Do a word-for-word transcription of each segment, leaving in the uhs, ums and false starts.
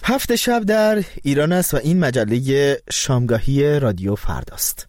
هفت شب در ایران است و این مجله شامگاهی رادیو فرداست.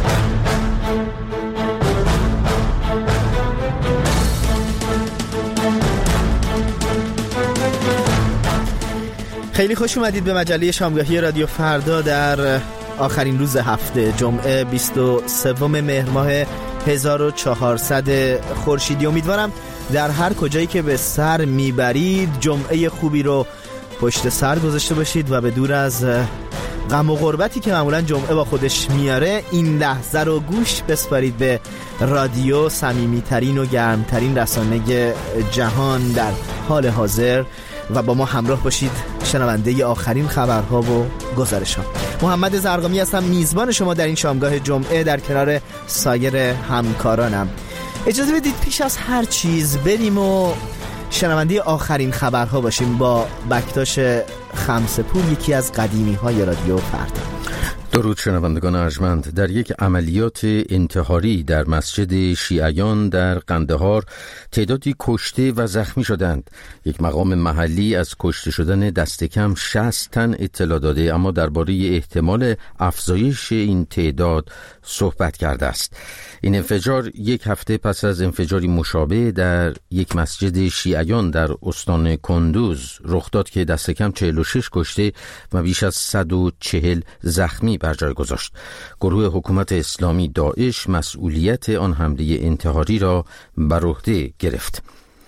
خیلی خوش اومدید به مجله شامگاهی رادیو فردا در آخرین روز هفته، جمعه بیست و سوم مهر ماه هزار و چهارصد خورشیدی. امیدوارم در هر کجایی که به سر میبرید جمعه خوبی رو پشت سر گذاشته باشید و به دور از غم و غربتی که معمولا جمعه با خودش میاره این لحظه رو گوش بسپارید به رادیو، صمیمیترین و گرمترین رسانه جهان در حال حاضر، و با ما همراه باشید شنونده آخرین خبرها و گزارش‌ها. محمد زرقامی هستم، میزبان شما در این شامگاه جمعه در کنار سایر همکارانم. اجازه بدید پیش از هر چیز بریم و شنونده آخرین خبرها باشیم با بکتاش خمسه‌پور، یکی از قدیمی‌های رادیو فردا. درود شنوندگان ارجمند. در یک عملیات انتحاری در مسجد شیعیان در قندهار تعدادی کشته و زخمی شدند. یک مقام محلی از کشته شدن دست کم شصت تن اطلاع داده، اما درباره احتمال افزایش این تعداد صحبت کرده است. این انفجار یک هفته پس از انفجاری مشابه در یک مسجد شیعیان در استان کندوز رخ داد که دست کم چهل و شش کشته و بیش از صد و چهل زخمی بر جای گذاشت. گروه حکومت اسلامی داعش مسئولیت آن حمله انتحاری را بر عهده گرفت.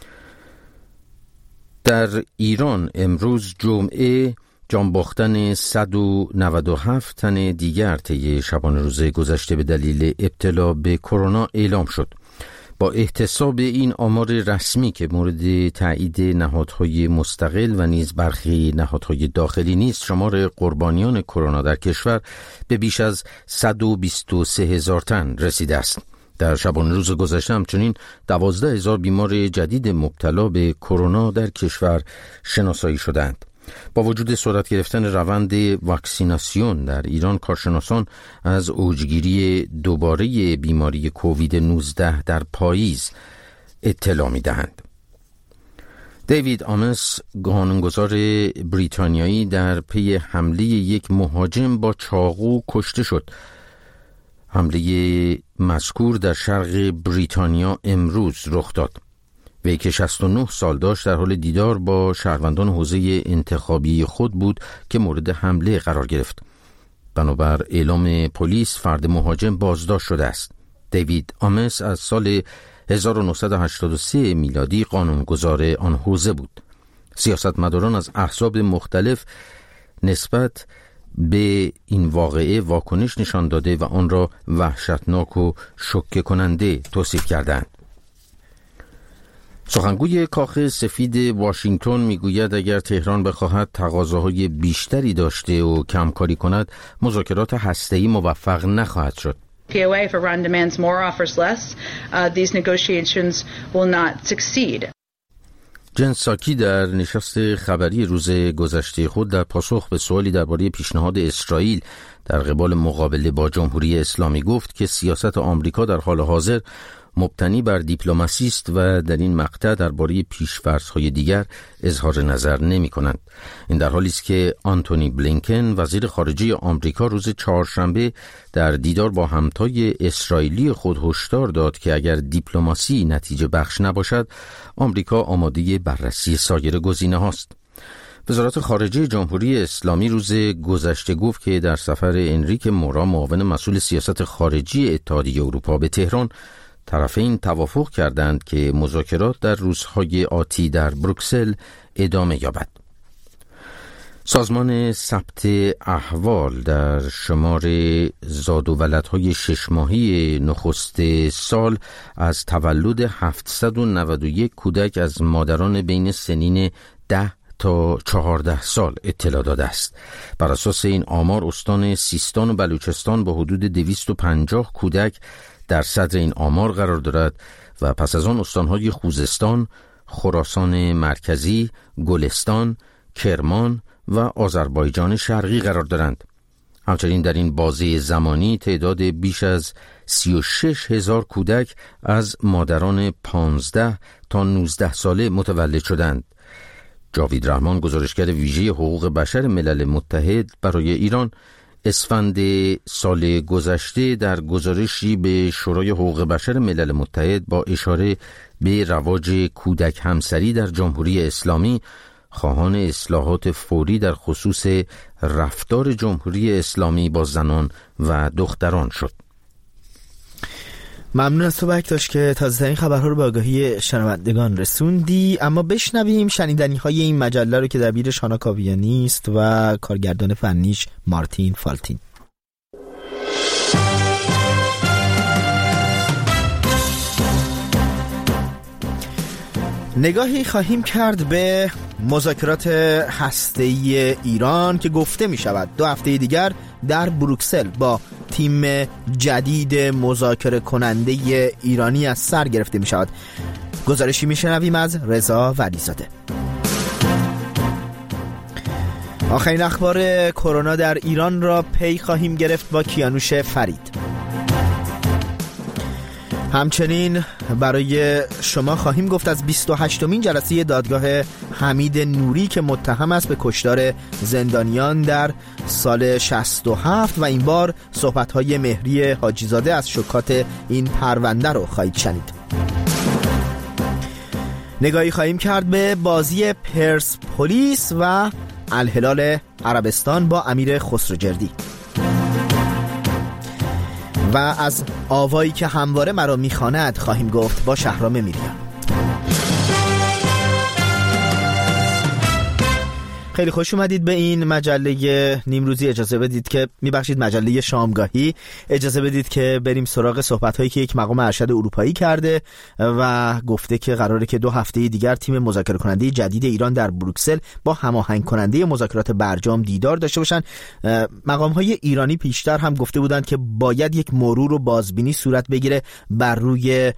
در ایران امروز جمعه جان باختن صد و نود و هفت تن دیگر طی شبانه روز گذشته به دلیل ابتلا به کرونا اعلام شد. با احتساب این آمار رسمی که مورد تایید نهادهای مستقل و نیز برخی نهادهای داخلی نیست، شمار قربانیان کرونا در کشور به بیش از صد و بیست و سه هزار تن رسیده است. در شبانه روز گذشته همچنین دوازده هزار بیمار جدید مبتلا به کرونا در کشور شناسایی شدند. با وجود صورت گرفتن روند واکسیناسیون در ایران، کارشناسان از اوجگیری دوباره بیماری کووید نوزده در پاییز اطلاع می‌دهند. دیوید آمس، قانونگذار بریتانیایی، در پی حمله یک مهاجم با چاقو کشته شد. حمله مذکور در شرق بریتانیا امروز رخ داد. وی که شصت و نه سال داشت در حال دیدار با شهروندان حوزه انتخابی خود بود که مورد حمله قرار گرفت. بنابر اعلام پلیس فرد مهاجم بازداشت شده است. دیوید آمس از سال هزار و نهصد و هشتاد و سه میلادی قانونگذار آن حوزه بود. سیاستمداران از احزاب مختلف نسبت به این واقعه واکنش نشان داده و آن را وحشتناک و شوکه کننده توصیف کردند. سخنگوی کاخ سفید واشنگتن میگوید اگر تهران بخواهد تقاضاهای بیشتری داشته و کمکاری کند، مذاکرات هسته‌ای موفق نخواهد شد. P O A if Iran demands more offers less, uh, these negotiations will not succeed. جن ساکی در نشست خبری روز گذشته خود در پاسخ به سوالی درباره پیشنهاد اسرائیل در قبال مقابله با جمهوری اسلامی گفت که سیاست آمریکا در حال حاضر مبتنی بر دیپلماسی است و در این مقطع درباره پیش‌فرض‌های دیگر اظهار نظر نمی‌کنند. این در حالی است که آنتونی بلینکن وزیر خارجه آمریکا روز چهارشنبه در دیدار با همتای اسرائیلی خود هشدار داد که اگر دیپلماسی نتیجه بخش نباشد، آمریکا آماده بررسی سایر گزینه‌هاست. وزارت خارجه جمهوری اسلامی روز گذشته گفت که در سفر انریک مورا، معاون مسئول سیاست خارجی اتحادیه اروپا به تهران، طرفین توافق کردند که مذاکرات در روزهای آتی در بروکسل ادامه یابد. سازمان ثبت احوال در شمار زاد و ولدهای شش ماهی نخست سال از تولد هفتصد و نود و یک کودک از مادران بین سنین ده تا چهارده سال اطلاع داده است. بر اساس این آمار استان سیستان و بلوچستان با حدود دویست و پنجاه کودک در صدر این آمار قرار دارد و پس از آن استانهای خوزستان، خراسان مرکزی، گلستان، کرمان و آذربایجان شرقی قرار دارند. همچنین در این بازه زمانی تعداد بیش از سی و شش هزار کودک از مادران پانزده تا نوزده ساله متولد شدند. جاوید رحمان، گزارشگر ویژه حقوق بشر ملل متحد برای ایران، اسفند سال گذشته در گزارشی به شورای حقوق بشر ملل متحد با اشاره به رواج کودک همسری در جمهوری اسلامی خواهان اصلاحات فوری در خصوص رفتار جمهوری اسلامی با زنان و دختران شد. ممنون از تو بکتاش که تازه‌ترین خبرها رو به آگاهی شنوندگان رسوندی. اما بشنویم شنیدنی های این مجله رو که دبیر شانا کاویانی است و کارگردان فنیش مارتین فالتین. نگاهی خواهیم کرد به مذاکرات هسته‌ای ایران که گفته می شود دو هفته دیگر در بروکسل با تیم جدید مذاکره کننده ایرانی از سر گرفته می شود. گزارشی می شنویم از رضا ولیزاده. آخرین اخبار کرونا در ایران را پی خواهیم گرفت با کیانوش فرید. همچنین برای شما خواهیم گفت از بیست و هشتمین جلسه دادگاه حمید نوری که متهم است به کشتار زندانیان در سال شصت و هفت و این بار صحبت‌های مهری حاجیزاده از شکات این پرونده رو خواهید شنید. نگاهی خواهیم کرد به بازی پرسپولیس و الهلال عربستان با امیر خسروجردی و از آوایی که همواره مرا میخواند خواهیم گفت با شهرام میریان. خیلی خوش اومدید به این مجله نیمروزی. اجازه بدید که میبخشید مجله شامگاهی اجازه بدید که بریم سراغ صحبت‌هایی که یک مقام ارشد اروپایی کرده و گفته که قراره که دو هفته دیگر تیم مذاکره کننده جدید ایران در بروکسل با هماهنگ کننده مذاکرات برجام دیدار داشته باشن. مقام‌های ایرانی پیشتر هم گفته بودند که باید یک مرور و بازبینی صورت بگیره بر روی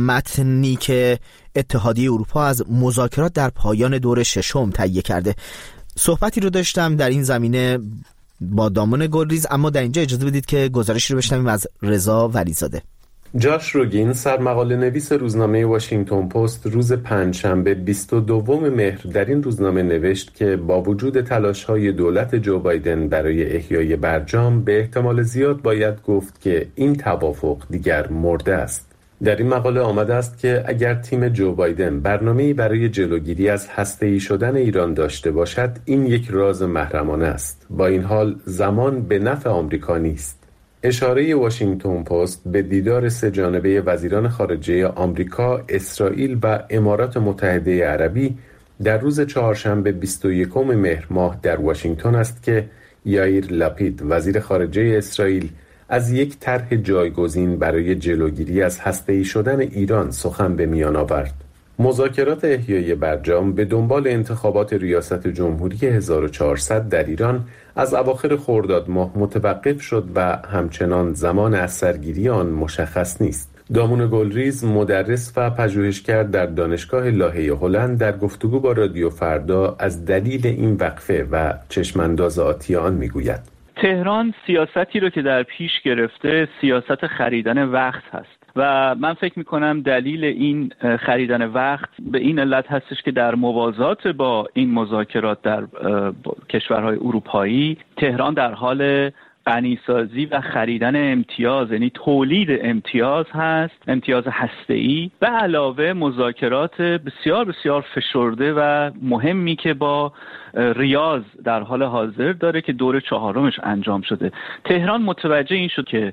متنی که اتحادیه اروپا از مذاکرات در پایان دور ششم تهیه کرده. صحبتی رو داشتم در این زمینه با دامون گلریز، اما در اینجا اجازه بدید که گزارشی رو بشنویم از رضا ولیزاده. جاش روگین، سرمقاله نویس روزنامه واشنگتن پست، روز پنجشنبه بیست و دوم مهر در این روزنامه نوشت که با وجود تلاش‌های دولت جو بایدن برای احیای برجام به احتمال زیاد باید گفت که این توافق دیگر مرده است. در این مقاله آمده است که اگر تیم جو بایدن برنامه‌ای برای جلوگیری از هسته‌ای شدن ایران داشته باشد، این یک راز محرمانه است. با این حال زمان به نفع آمریکا نیست. اشاره واشنگتن پست به دیدار سه جانبه وزیران خارجه آمریکا، اسرائیل و امارات متحده عربی در روز چهارشنبه بیست و یکم مهر ماه در واشنگتن است که یائیر لپید، وزیر خارجه اسرائیل، از یک طرح جایگزین برای جلوگیری از هسته‌ای شدن ایران سخن به میان آورد. مذاکرات احیای برجام به دنبال انتخابات ریاست جمهوری هزار و چهارصد در ایران از اواخر خرداد ماه متوقف شد و همچنان زمان از سرگیری آن مشخص نیست. دامون گلریز، مدرس و پژوهشگر در دانشگاه لاهه هلند، در گفتگو با رادیو فردا از دلیل این وقفه و چشمانداز آتی آن میگوید. تهران سیاستی رو که در پیش گرفته سیاست خریدن وقت هست و من فکر میکنم دلیل این خریدن وقت به این علت هستش که در موازات با این مذاکرات در کشورهای اروپایی تهران در حال غنیسازی و خریدن امتیاز، یعنی تولید امتیاز هست، امتیاز هسته‌ای، و علاوه مذاکرات بسیار بسیار فشرده و مهمی که با ریاض در حال حاضر داره که دور چهارمش انجام شده. تهران متوجه این شد که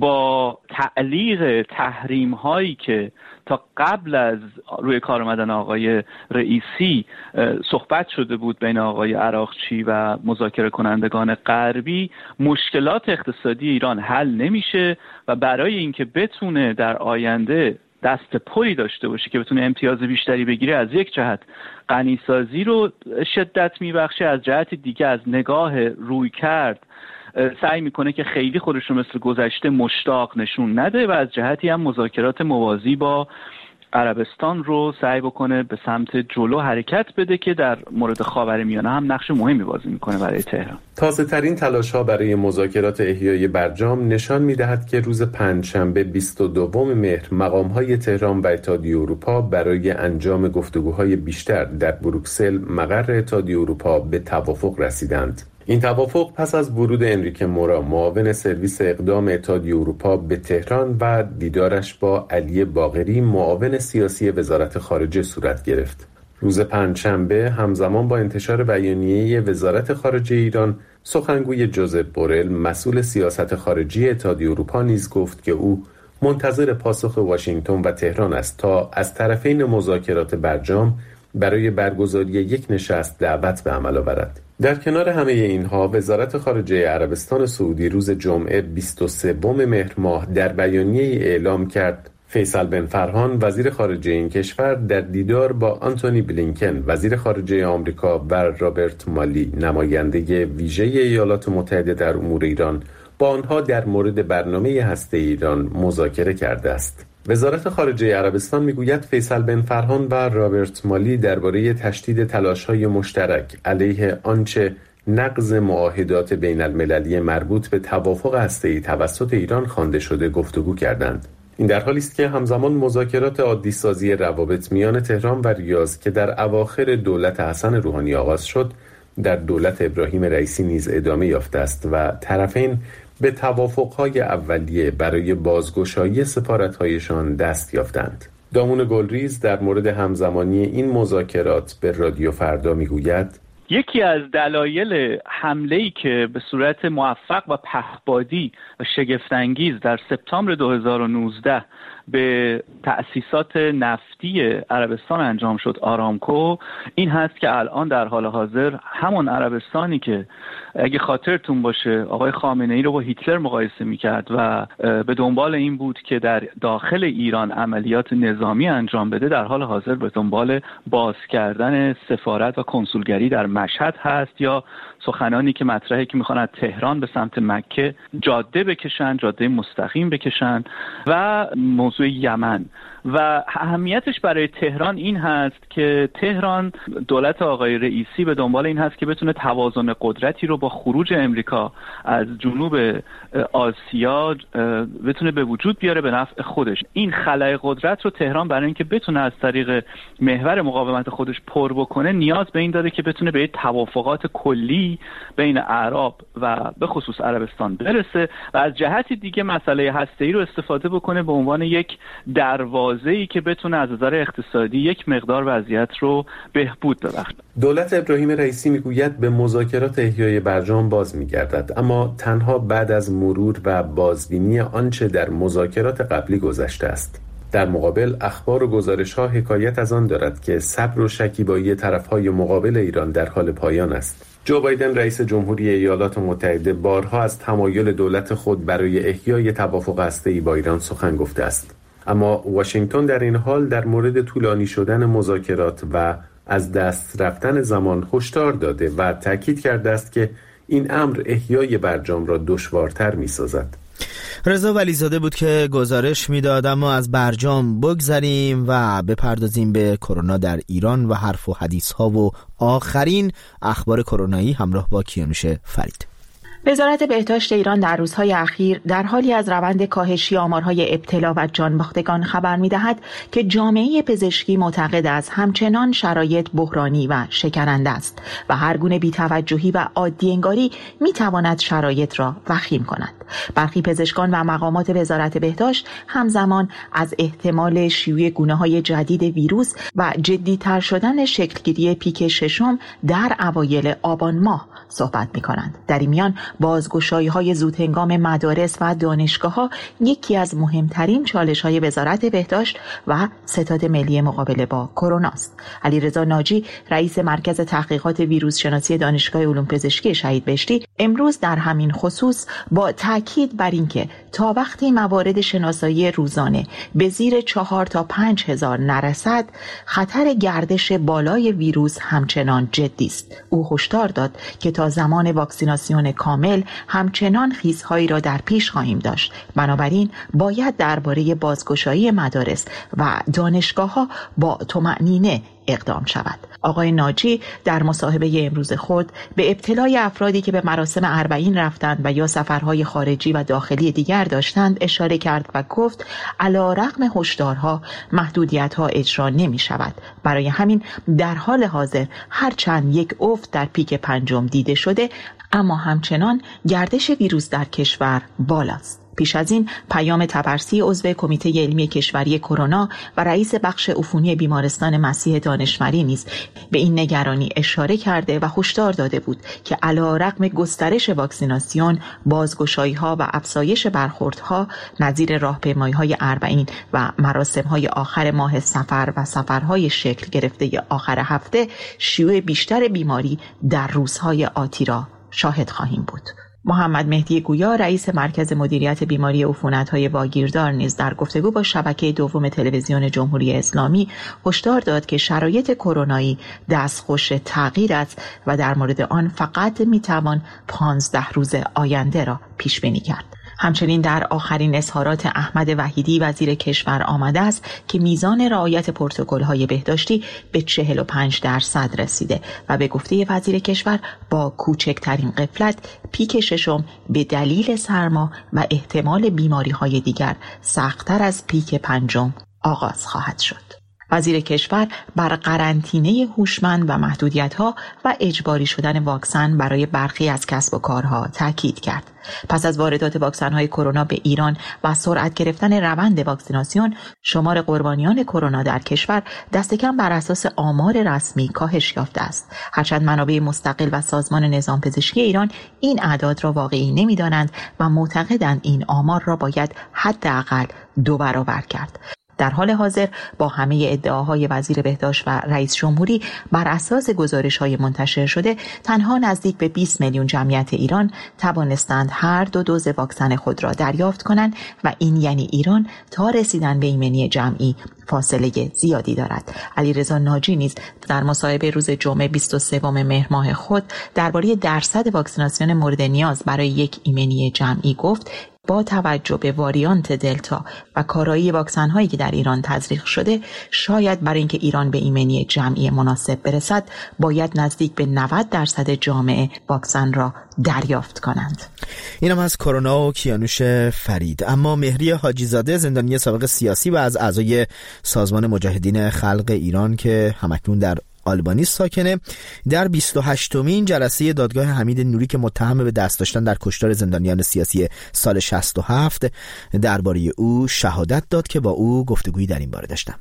با تعلیق تحریم هایی که تا قبل از روی کار آمدن آقای رئیسی صحبت شده بود بین آقای عراقچی و مذاکره کنندگان غربی، مشکلات اقتصادی ایران حل نمیشه و برای اینکه بتونه در آینده دست پلی داشته باشه که بتونه امتیاز بیشتری بگیره، از یک جهت غنیسازی رو شدت میبخشه، از جهت دیگه از نگاه روی کرد سعی میکنه که خیلی خودش رو مثل گذشته مشتاق نشون نده و از جهتی هم مذاکرات موازی با عربستان رو سعی بکنه به سمت جلو حرکت بده که در مورد خاورمیانه هم نقش مهمی بازی میکنه برای تهران. تازه ترین تلاش ها برای مذاکرات احیای برجام نشان میدهد که روز پنجشنبه بیست و دوم مهر مقام های تهران و اتحادیه اروپا برای انجام گفتگوهای بیشتر در بروکسل مقر اتحادیه اروپا به توافق رسیدند. این توافق پس از ورود انریکه مورا معاون سرویس اقدام اتحادیه اروپا به تهران و دیدارش با علی باقری معاون سیاسی وزارت خارجه صورت گرفت. روز پنجشنبه همزمان با انتشار بیانیه وزارت خارجه ایران، سخنگوی جوزپ بورل مسئول سیاست خارجی اتحادیه اروپا نیز گفت که او منتظر پاسخ واشنگتن و تهران است تا از طرفین مذاکرات برجام برای برگزاری یک نشست دعوت به عمل آورد. در کنار همه اینها، وزارت خارجه عربستان سعودی روز جمعه بیست و سوم مهر ماه در بیانیه اعلام کرد فیصل بن فرهان وزیر خارجه این کشور در دیدار با آنتونی بلینکن وزیر خارجه آمریکا و رابرت مالی نماینده ویژه ایالات متحده در امور ایران با آنها در مورد برنامه هسته ایران مذاکره کرده است. وزارت خارجه عربستان میگوید فیصل بن فرهان و رابرت مالی درباره تشدید تلاش‌های مشترک علیه آنچه نقض معاهدات بین المللی مربوط به توافق هسته‌ای توسط ایران خوانده شده گفتگو کردند. این در حالی است که همزمان مذاکرات عادی سازی روابط میان تهران و ریاض که در اواخر دولت حسن روحانی آغاز شد، در دولت ابراهیم رئیسی نیز ادامه یافته است و طرفین به توافق‌های اولیه برای بازگشایی سفارت‌هایشان دست یافتند. دامون گلریز در مورد همزمانی این مذاکرات به رادیو فردا میگوید یکی از دلایل حمله‌ای که به صورت موفق و پهپادی و شگفت‌انگیز در سپتامبر دو هزار و نوزده به تأسیسات نفتی عربستان انجام شد، آرامکو، این هست که الان در حال حاضر همون عربستانی که اگه خاطرتون باشه آقای خامنه‌ای رو با هیتلر مقایسه میکرد و به دنبال این بود که در داخل ایران عملیات نظامی انجام بده، در حال حاضر به دنبال باز کردن سفارت و کنسولگری در مشهد هست، یا سخنانی که مطرحه که میخوان از تهران به سمت مکه جاده بکشن، جاده مستقیم بکشن، و موضوع یمن. و اهمیتش برای تهران این هست که تهران، دولت آقای رئیسی به دنبال این هست که بتونه توازن قدرتی رو با خروج امریکا از جنوب آسیا بتونه به وجود بیاره به نفع خودش. این خلأ قدرت رو تهران برای اینکه بتونه از طریق محور مقاومت خودش پر بکنه نیاز به این داره که بتونه به توافقات کلی بین اعراب و به خصوص عربستان برسه و از جهتی دیگه مسئله هسته‌ای رو استفاده بکنه به عنوان یک دروازه‌ای که بتونه از نظر اقتصادی یک مقدار وضعیت رو بهبود ببخشه. دولت ابراهیم رئیسی میگوید به مذاکرات احیای برجام باز میگردد، اما تنها بعد از مرور و بازبینی آنچه در مذاکرات قبلی گذشته است. در مقابل اخبار و گزارش‌ها حکایت از آن دارد که صبر و شکیبایی طرف‌های مقابل ایران در حال پایان است. جو بایدن رئیس جمهوری ایالات متحده بارها از تمایل دولت خود برای احیای توافق هسته‌ای با ایران سخن گفته است، اما واشنگتن در این حال در مورد طولانی شدن مذاکرات و از دست رفتن زمان هشدار داده و تاکید کرده است که این امر احیای برجام را دشوارتر می‌سازد. رضا ولیزاده بود که گزارش میداد. اما از برجام بگذریم و بپردازیم به کرونا در ایران و حرف و حدیث ها و آخرین اخبار کرونایی همراه با کیانوش فرید. وزارت بهداشت ایران در روزهای اخیر در حالی از روند کاهشی آمارهای ابتلا و جانباختگان خبر می‌دهد که جامعه پزشکی معتقد است همچنان شرایط بحرانی و شکننده است و هر گونه بی‌توجهی و عادی انگاری می‌تواند شرایط را وخیم کند. برخی پزشکان و مقامات وزارت بهداشت همزمان از احتمال شیوع گونه‌های جدید ویروس و جدی‌تر شدن شکلگیری پیک ششم در اوایل آبان ماه صحبت می‌کنند. در این میان بازگشایی‌های زودهنگام مدارس و دانشگاه‌ها یکی از مهمترین چالش‌های وزارت بهداشت و ستاد ملی مقابله با کرونا است. علیرضا ناجی رئیس مرکز تحقیقات ویروس شناسی دانشگاه علوم پزشکی شهید بهشتی امروز در همین خصوص با تاکید بر اینکه تا وقتی موارد شناسایی روزانه به زیر چهار تا پنج هزار نرسد، خطر گردش بالای ویروس همچنان جدی است. او هشدار داد که تا زمان واکسیناسیون کامل همچنان خیزهایی را در پیش خواهیم داشت. بنابراین باید درباره بازگشایی مدارس و دانشگاه‌ها با طمأنینه اقدام شود. آقای ناجی در مصاحبه امروز خود به ابتلای افرادی که به مراسم اربعین رفتند و یا سفرهای خارجی و داخلی دیگر داشتند اشاره کرد و گفت علی‌رغم هشدارها محدودیت‌ها اجرا نمی‌شود. برای همین در حال حاضر هرچند یک افت در پیک پنجم دیده شده، اما همچنان گردش ویروس در کشور بالاست. پیش از این پیام طبرسی عضو کمیته علمی کشوری کرونا و رئیس بخش عفونی بیمارستان مسیح دانشمری نیز به این نگرانی اشاره کرده و هشدار داده بود که علی‌رغم گسترش واکسیناسیون، بازگشایی‌ها و افزایش برخوردها نظیر راهپیمایی‌های اربعین و مراسم‌های آخر ماه صفر و سفرهای شکل گرفته آخر هفته، شیوع بیشتر بیماری در روزهای آتی را شاهد خواهیم بود. محمد مهدی گویا رئیس مرکز مدیریت بیماری عفونت‌های واگیردار نیز در گفتگو با شبکه دوم تلویزیون جمهوری اسلامی هشدار داد که شرایط کرونایی دستخوش تغییر است و در مورد آن فقط میتوان پانزده روز آینده را پیش بینی کرد. همچنین در آخرین اظهارات احمد وحیدی وزیر کشور آمده است که میزان رعایت پروتکل‌های بهداشتی به چهل و پنج درصد رسیده و به گفته وزیر کشور با کوچکترین غفلت پیک ششم به دلیل سرما و احتمال بیماری‌های دیگر سخت‌تر از پیک پنجم آغاز خواهد شد. وزیر کشور بر قرنطینه هوشمند و محدودیت‌ها و اجباری شدن واکسن برای برخی از کسب و کارها تاکید کرد. پس از واردات واکسن‌های کرونا به ایران و سرعت گرفتن روند واکسیناسیون، شمار قربانیان کرونا در کشور دست کم بر اساس آمار رسمی کاهش یافته است. هرچند منابع مستقل و سازمان نظام پزشکی ایران این اعداد را واقعی نمی‌دانند و معتقدند این آمار را باید حداقل دو برابر کرد. در حال حاضر با همه ادعاهای وزیر بهداشت و رئیس جمهوری بر اساس گزارش‌های منتشر شده، تنها نزدیک به بیست میلیون جمعیت ایران توانستند هر دو دوز واکسن خود را دریافت کنند و این یعنی ایران تا رسیدن به ایمنی جمعی فاصله زیادی دارد. علیرضا ناجی نیز در مصاحبه روز جمعه بیست و سوم مهر ماه خود درباره درصد واکسیناسیون مورد نیاز برای یک ایمنی جمعی گفت با توجه به واریانت دلتا و کارایی واکسن هایی که در ایران تزریق شده، شاید برای اینکه ایران به ایمنی جمعی مناسب برسد باید نزدیک به نود درصد جامعه واکسن را دریافت کنند. اینم از کرونا و کیانوش فرید. اما مهری حاجی زاده، زندانی سابق سیاسی و از اعضای سازمان مجاهدین خلق ایران که همکنون در آلبانی ساکنه، در بیست و هشتمین جلسه دادگاه حمید نوری که متهم به دست داشتن در کشتار زندانیان سیاسی سال شصت و هفت درباره او شهادت داد که با او گفتگویی در این باره داشتم.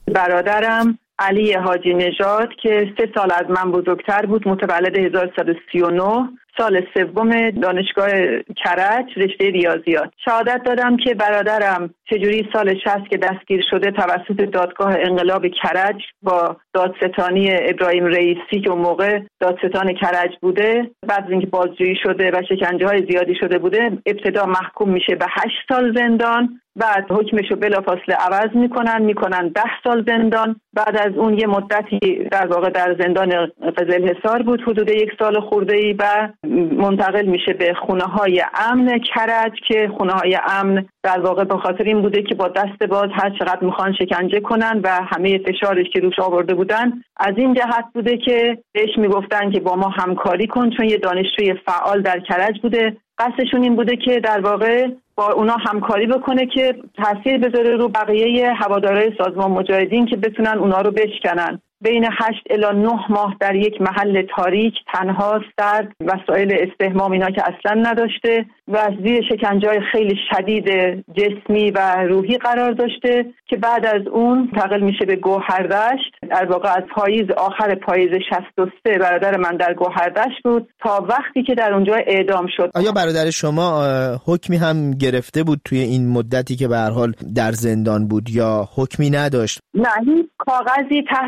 برادرم علی حاجی نژاد که سه سال از من بزرگتر بود، متولد هزار و سیصد و سی و نه، سال سوم دانشگاه کرج رشته ریاضیات. شهادت دادم که برادرم چجوری سال شصت که دستگیر شده توسط دادگاه انقلاب کرج با دادستانی ابراهیم رئیسی که اون موقع دادستان کرج بوده، بعد از اینکه بازجویی شده و شکنجه‌های زیادی شده بوده، ابتدا محکوم میشه به هشت سال زندان، بعد حکمشو بلافاصله عوض میکنن میکنن ده سال زندان. بعد از اون یه مدتی در واقع در زندان قزلحصار بود، حدود یک سال خورده‌ای، و منتقل میشه به خونه های امن کرج که خونه های امن در واقع به خاطر این بوده که با دست باز هر چقدر میخوان شکنجه کنن و همه فشارش که روش آورده بودن از این جهت بوده که بهش میگفتن که با ما همکاری کن، چون یه دانشجوی فعال در کرج بوده. قصدشون این بوده که در واقع با اونا همکاری بکنه که تاثیر بذاره رو بقیه هوادارهای سازمان مجاهدین که بتونن اونا رو بشکنن. بین هشت الی نه ماه در یک محل تاریک، تنها، سرد، وسایل استحمام اینا که اصلا نداشته و از زیر شکنجه‌های خیلی شدید جسمی و روحی قرار داشته که بعد از اون منتقل میشه به گوهردشت. در واقع از پاییز، آخر پاییز شصت و سه برادر من در گوهردشت بود تا وقتی که در اونجا اعدام شد. آیا برادر شما حکمی هم گرفته بود توی این مدتی که به هر حال در زندان بود یا حکمی نداشت؟ نه، هیچ کاغذی تحت عنوان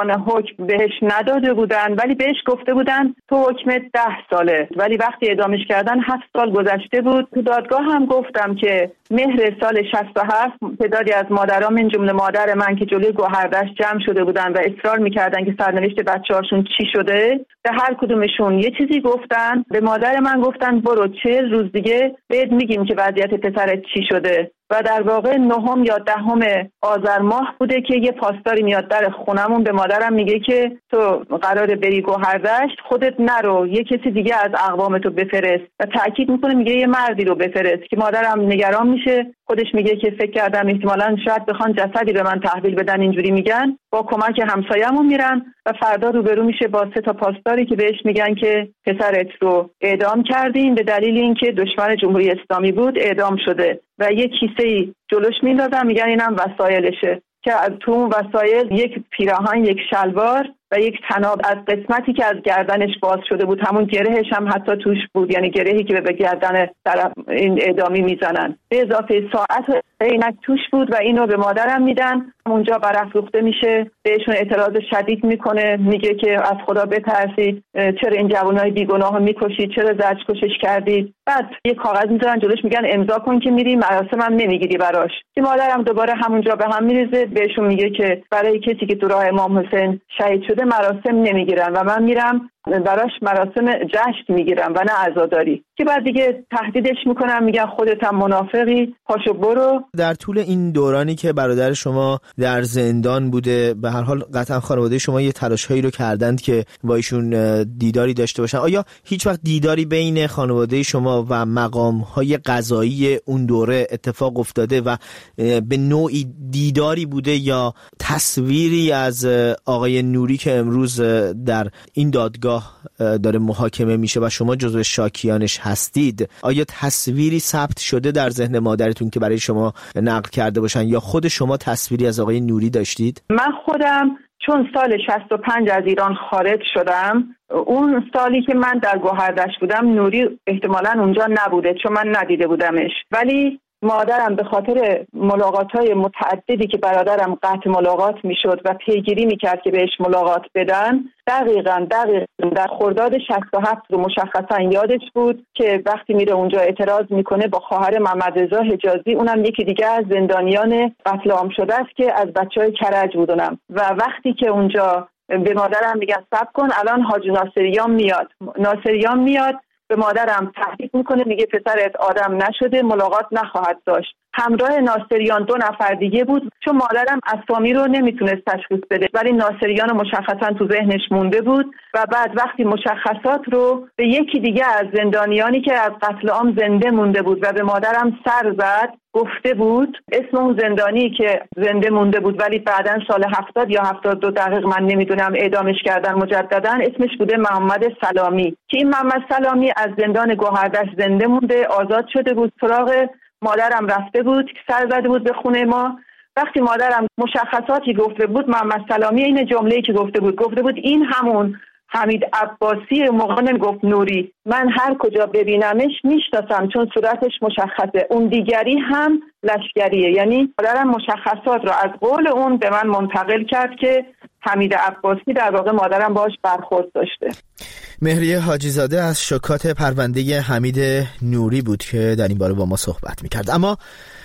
اعلان حکم بهش نداده بودن، ولی بهش گفته بودن تو حکمت ده ساله، ولی وقتی اعدامش کردن هفت سال گذشته بود. تو دادگاه هم گفتم که مهر سال شصت و هفت تعدادی از مادرام، من جمله مادر من که جلوی گوهردشت جمع شده بودن و اصرار میکردن که سرنوشت بچه‌هاشون چی شده، به هر کدومشون یه چیزی گفتن. به مادر من گفتن برو چهل روز دیگه بهت میگیم که وضعیت پسرت چی شده. و در واقع نهم یا دهم آذر ماه بوده که یه پاسداری میاد در خونمون، به مادرم میگه که تو قراره بری گوهردشت، خودت نرو، یه کسی دیگه از اقوامتو بفرست. و تاکید میکنه میگه یه مردی رو بفرست، که مادرم نگران میشه. خودش میگه که فکر کردم احتمالاً شاید بخوان جسدی به من تحویل بدن، اینجوری میگن. با کمک همسایه‌مون میرن و فردا روبرو میشه با سه تا پاسداری که بهش میگن که پسرت رو اعدام کردین به دلیل اینکه دشمن جمهوری اسلامی بود، اعدام شده. و یک کیسه‌ای جلوش میندازن، میگن اینم وسایلشه، که از تو اون وسایل یک پیراهن، یک شلوار و یک طناب از قسمتی که از گردنش باز شده بود، همون گرهش هم حتی توش بود، یعنی گرهی که به گردن طرف این اعدامی میزنن. به اضافه ساعت و عینک توش بود و اینو به مادرم میدن. اونجا برافروخته میشه، بهشون اعتراض شدید میکنه، میگه که از خدا بترسید، چرا این جوانای بیگناهو میکشید، چرا زجر کشش کردید. بعد یه کاغذ میذارن جلوش، میگن امضا کن که میری، مراسم هم نمیگیری براش. که مادرم دوباره همونجا به هم میریزه، بهشون میگه که برای کسی که تو راه امام حسین شهید شده مراسم نمیگیرن و من میرم براش مراسم جشن میگیرم و نه عزاداری. که بعد دیگه تهدیدش میکنم، میگن خودت هم منافقی، پاشو برو. در طول این دورانی که برادر شما در زندان بوده، به هر حال قطعا خانواده شما یه تلاش‌هایی رو کردند که با ایشون دیداری داشته باشن. آیا هیچ وقت دیداری بین خانواده شما و مقام‌های قضایی اون دوره اتفاق افتاده و به نوعی دیداری بوده یا تصویری از آقای نوری که امروز در این دادگاه داره محاکمه میشه و شما جزو شاکیانش هستید، آیا تصویری ثبت شده در ذهن مادرتون که برای شما نقل کرده باشن یا خود شما تصویری از آقای نوری داشتید؟ من خودم چون سال شصت و پنج از ایران خارج شدم، اون سالی که من در گوهردشت بودم نوری احتمالاً اونجا نبوده چون من ندیده بودمش، ولی مادرم به خاطر ملاقات‌های متعددی که برادرم قطع ملاقات میشد و پیگیری میکرد که بهش ملاقات بدن، دقیقاً دقیقاً در خرداد شصت و هفت رو مشخصاً یادش بود که وقتی میره اونجا اعتراض میکنه با خواهر محمد رضا حجازی، اونم یکی دیگه از زندانیان قتل عام شده است که از بچهای کرج بودنم. و وقتی که اونجا به مادرم میگن صبر کن الان حاج ناصریان میاد، ناصریان میاد، به مادرم تهدید میکنه، میگه پسرت آدم نشده، ملاقات نخواهد داشت. همراه ناصریان دو نفر دیگه بود، چون مادرم اسامی رو نمیتونست تشخیص بده ولی ناصریان مشخصا تو ذهنش مونده بود. و بعد وقتی مشخصات رو به یکی دیگه از زندانیانی که از قتل عام زنده مونده بود و به مادرم سر زد گفته بود، اسم اون زندانی که زنده مونده بود ولی بعداً سال هفتاد یا هفتاد و دو دقیق من نمیدونم اعدامش کردن مجدداً، اسمش بوده محمد سلامی، که این محمد سلامی از زندان گوهردشت زنده مونده، آزاد شده بود، سراغ مادرم رفته بود، سر زده بود به خونه ما. وقتی مادرم مشخصاتی گفته بود، محمد سلامی این جمله‌ای که گفته بود گفته بود این همون حمید عباسی، موقع نمیگفت نوری، من هر کجا ببینمش میشناسم چون صورتش مشخصه، اون دیگری هم لشکریه. یعنی مادرم مشخصات رو از قول اون به من منتقل کرد که حمید عباسی در واقع مادرم باش برخورد داشته. مهریه حاجی زاده از شکات پرونده حمید نوری بود که در این باره با ما صحبت میکرد. اما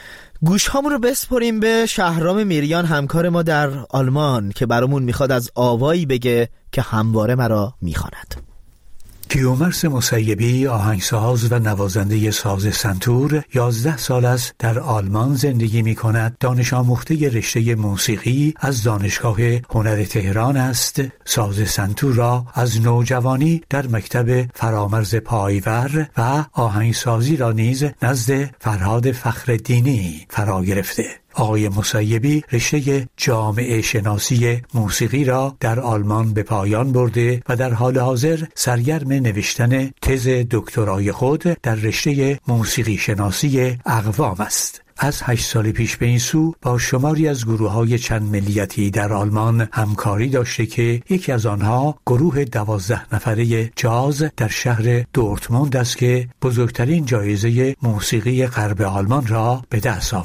گوش هامون رو بسپریم به شهرام میریان، همکار ما در آلمان، که برامون میخواد از آوایی بگه که همواره مرا میخواند. کیومرث مسیبی، آهنگساز و نوازنده ساز سنتور، یازده سال است در آلمان زندگی می کند. دانش آموخته رشته موسیقی از دانشگاه هنر تهران است. ساز سنتور را از نوجوانی در مکتب فرامرز پایور و آهنگسازی را نیز نزد فرهاد فخرالدینی فرا گرفته. آقای مسیبی رشته جامعه شناسی موسیقی را در آلمان به پایان برده و در حال حاضر سرگرم نوشتن تز دکترای خود در رشته موسیقی شناسی اقوام است. از هشت سال پیش به این سو با شماری از گروه‌های چند ملیتی در آلمان همکاری داشته که یکی از آنها گروه دوازده نفره جاز در شهر دورتموند است که بزرگترین جایزه موسیقی غرب آلمان را به دست آورد.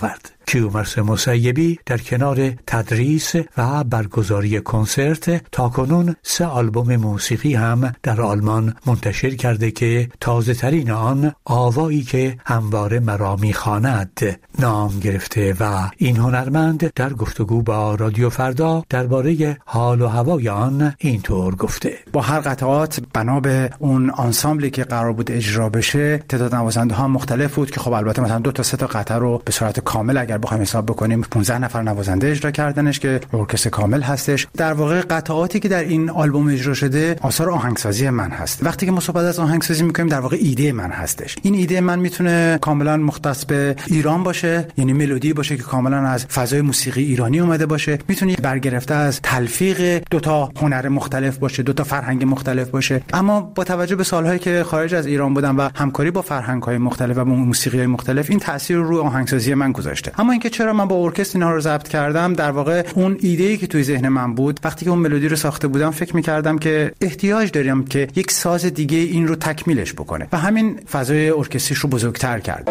کیومرث مسیبی در کنار تدریس و برگزاری کنسرت تاکنون سه آلبوم موسیقی هم در آلمان منتشر کرده که تازه ترین آن آوایی که همواره مرا می‌خواند نام گرفته و این هنرمند در گفتگو با رادیو فردا درباره حال و هوای آن اینطور گفته: با هر قطعات بنا به اون آنسامبلی که قرار بود اجرا بشه تعداد نوازنده ها مختلف بود که خب البته مثلا دو تا سه تا قطعه رو به صورت کامل اگر بخوایم حساب بکنیم پانزده نفر نوازنده اجرا کردنش که ارکستر کامل هستش. در واقع قطعاتی که در این آلبوم اجرا شده آثار آهنگسازی من هست. وقتی که ما صحبت از آهنگسازی می‌کنیم در واقع ایده من هستش. این ایده من میتونه کاملا مختص به ایران باشه، یعنی ملودی باشه که کاملا از فضای موسیقی ایرانی اومده باشه، میتونه برگرفته از تلفیق دو تا هنر مختلف باشه، دو تا فرهنگ مختلف باشه. اما با توجه به سالهایی که خارج از ایران بودم و همکاری با فرهنگ‌های مختلف و موسیقی‌های مختلف این تاثیر رو آهنگسازی من گذاشته. اما اینکه چرا من با ارکستر اینا رو ضبط کردم، در واقع اون ایده‌ای که توی ذهن من بود وقتی که اون ملودی رو ساخته بودم فکر می‌کردم که احتیاج داریم که یک ساز دیگه این رو تکمیلش بکنه و همین فضای ارکستریش رو بزرگتر کرد.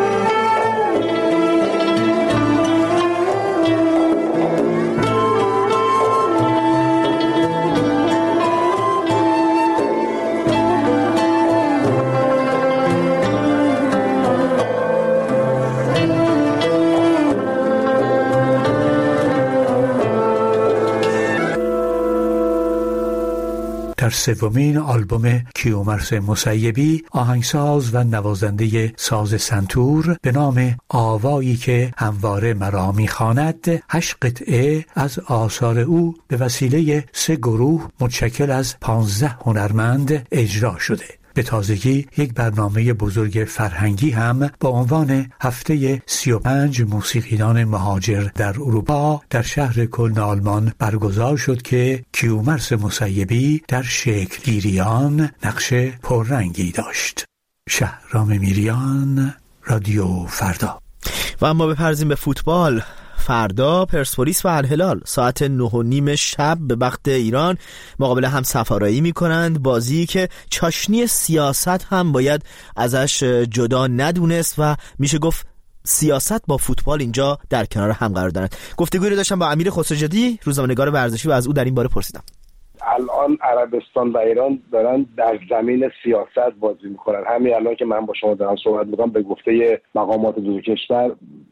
در سومین آلبوم کیومرث مسیبی آهنگساز و نوازنده ساز سنتور به نام آوایی که همواره مرا می‌خواند هشت قطعه از آثار او به وسیله سه گروه متشکل از پانزده هنرمند اجرا شده. به تازگی یک برنامه بزرگ فرهنگی هم با عنوان هفته سی و پنج موسیقیدان مهاجر در اروپا در شهر کلن آلمان برگزار شد که کیومرث مسیبی در شکلگیری آن نقش پررنگی داشت. شهرام میریان، رادیو فردا. و اما بپرزیم به فوتبال. فردا پرسپولیس و الهلال ساعت نه و نیم شب به وقت ایران مقابل هم سفارایی میکنند، بازی که چاشنی سیاست هم باید ازش جدا ندونست و میشه گفت سیاست با فوتبال اینجا در کنار هم قرار دارند. گفتگویی رو داشتم با امیر خسروجدی روزنامه‌نگار ورزشی و از او در این باره پرسیدم. الان عربستان و ایران دارن در زمین سیاست بازی میکنن. همین الان که من با شما دارم صحبت میکنم به گفته مقامات دو کشور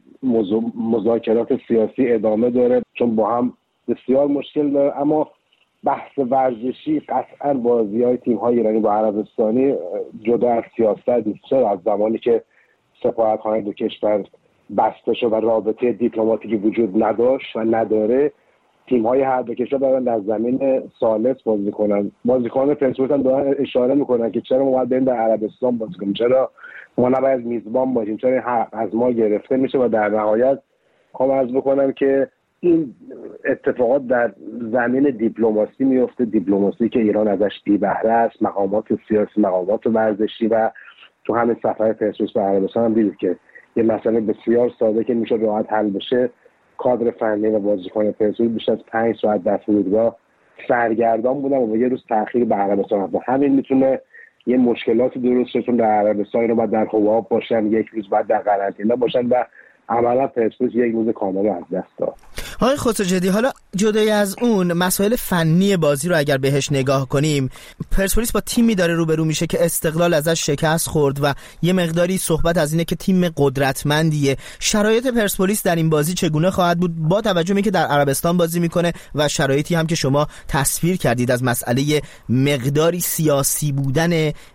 مذاکرات سیاسی ادامه داره چون با هم بسیار مشکل داره. اما بحث ورزشی قطعا بازی‌های تیم‌های ایرانی با عربستانی جدا از سیاست نیست. چرا از زمانی که سفارتخانه دو کشور بسته شد و رابطه دیپلماتیکی وجود نداشت و نداره، تیم‌های هر دو کشور دارن در زمین ثالث بازی کنن. بازیکنان پرسپولیس هم دارن اشاره میکنن که چرا ما باید بریم در عربستان بازی کنیم، چرا ما نباید میزبان باشیم، چرا حق از ما گرفته میشه. و در نهایت خواهم عرض بکنم که این اتفاقات در زمین دیپلماسی میفته، دیپلماسی که ایران ازش بی بهره است، مقامات سیاسی، مقامات ورزشی. و تو همین سفر پرسپولیس به عربستان هم دیدید که یه مسئله بسیار ساده که میشه راحت حل بشه، کادر فنی و بازیکن پرسپولیس بیشتر از پنج ساعت در فرودگاه سرگردان بودن و یه روز تأخیر به عربستان رفتن. همین میتونه یه مشکلاتی درست شه، چون در عربستان رو باید در حباب باشن، یک روز بعد در قرنطینه باشن و عملا پرسپولیس یک روز کامل از دست داد. آقای خسروجدی، حالا جدای از اون مسائل فنی بازی رو اگر بهش نگاه کنیم، پرسپولیس با تیمی داره روبرو میشه که استقلال ازش شکست خورد و یه مقداری صحبت از اینه که تیم قدرتمندیه. شرایط پرسپولیس در این بازی چگونه خواهد بود با توجه به اینکه در عربستان بازی میکنه و شرایطی هم که شما تصویر کردید از مسئله مقداری سیاسی بودن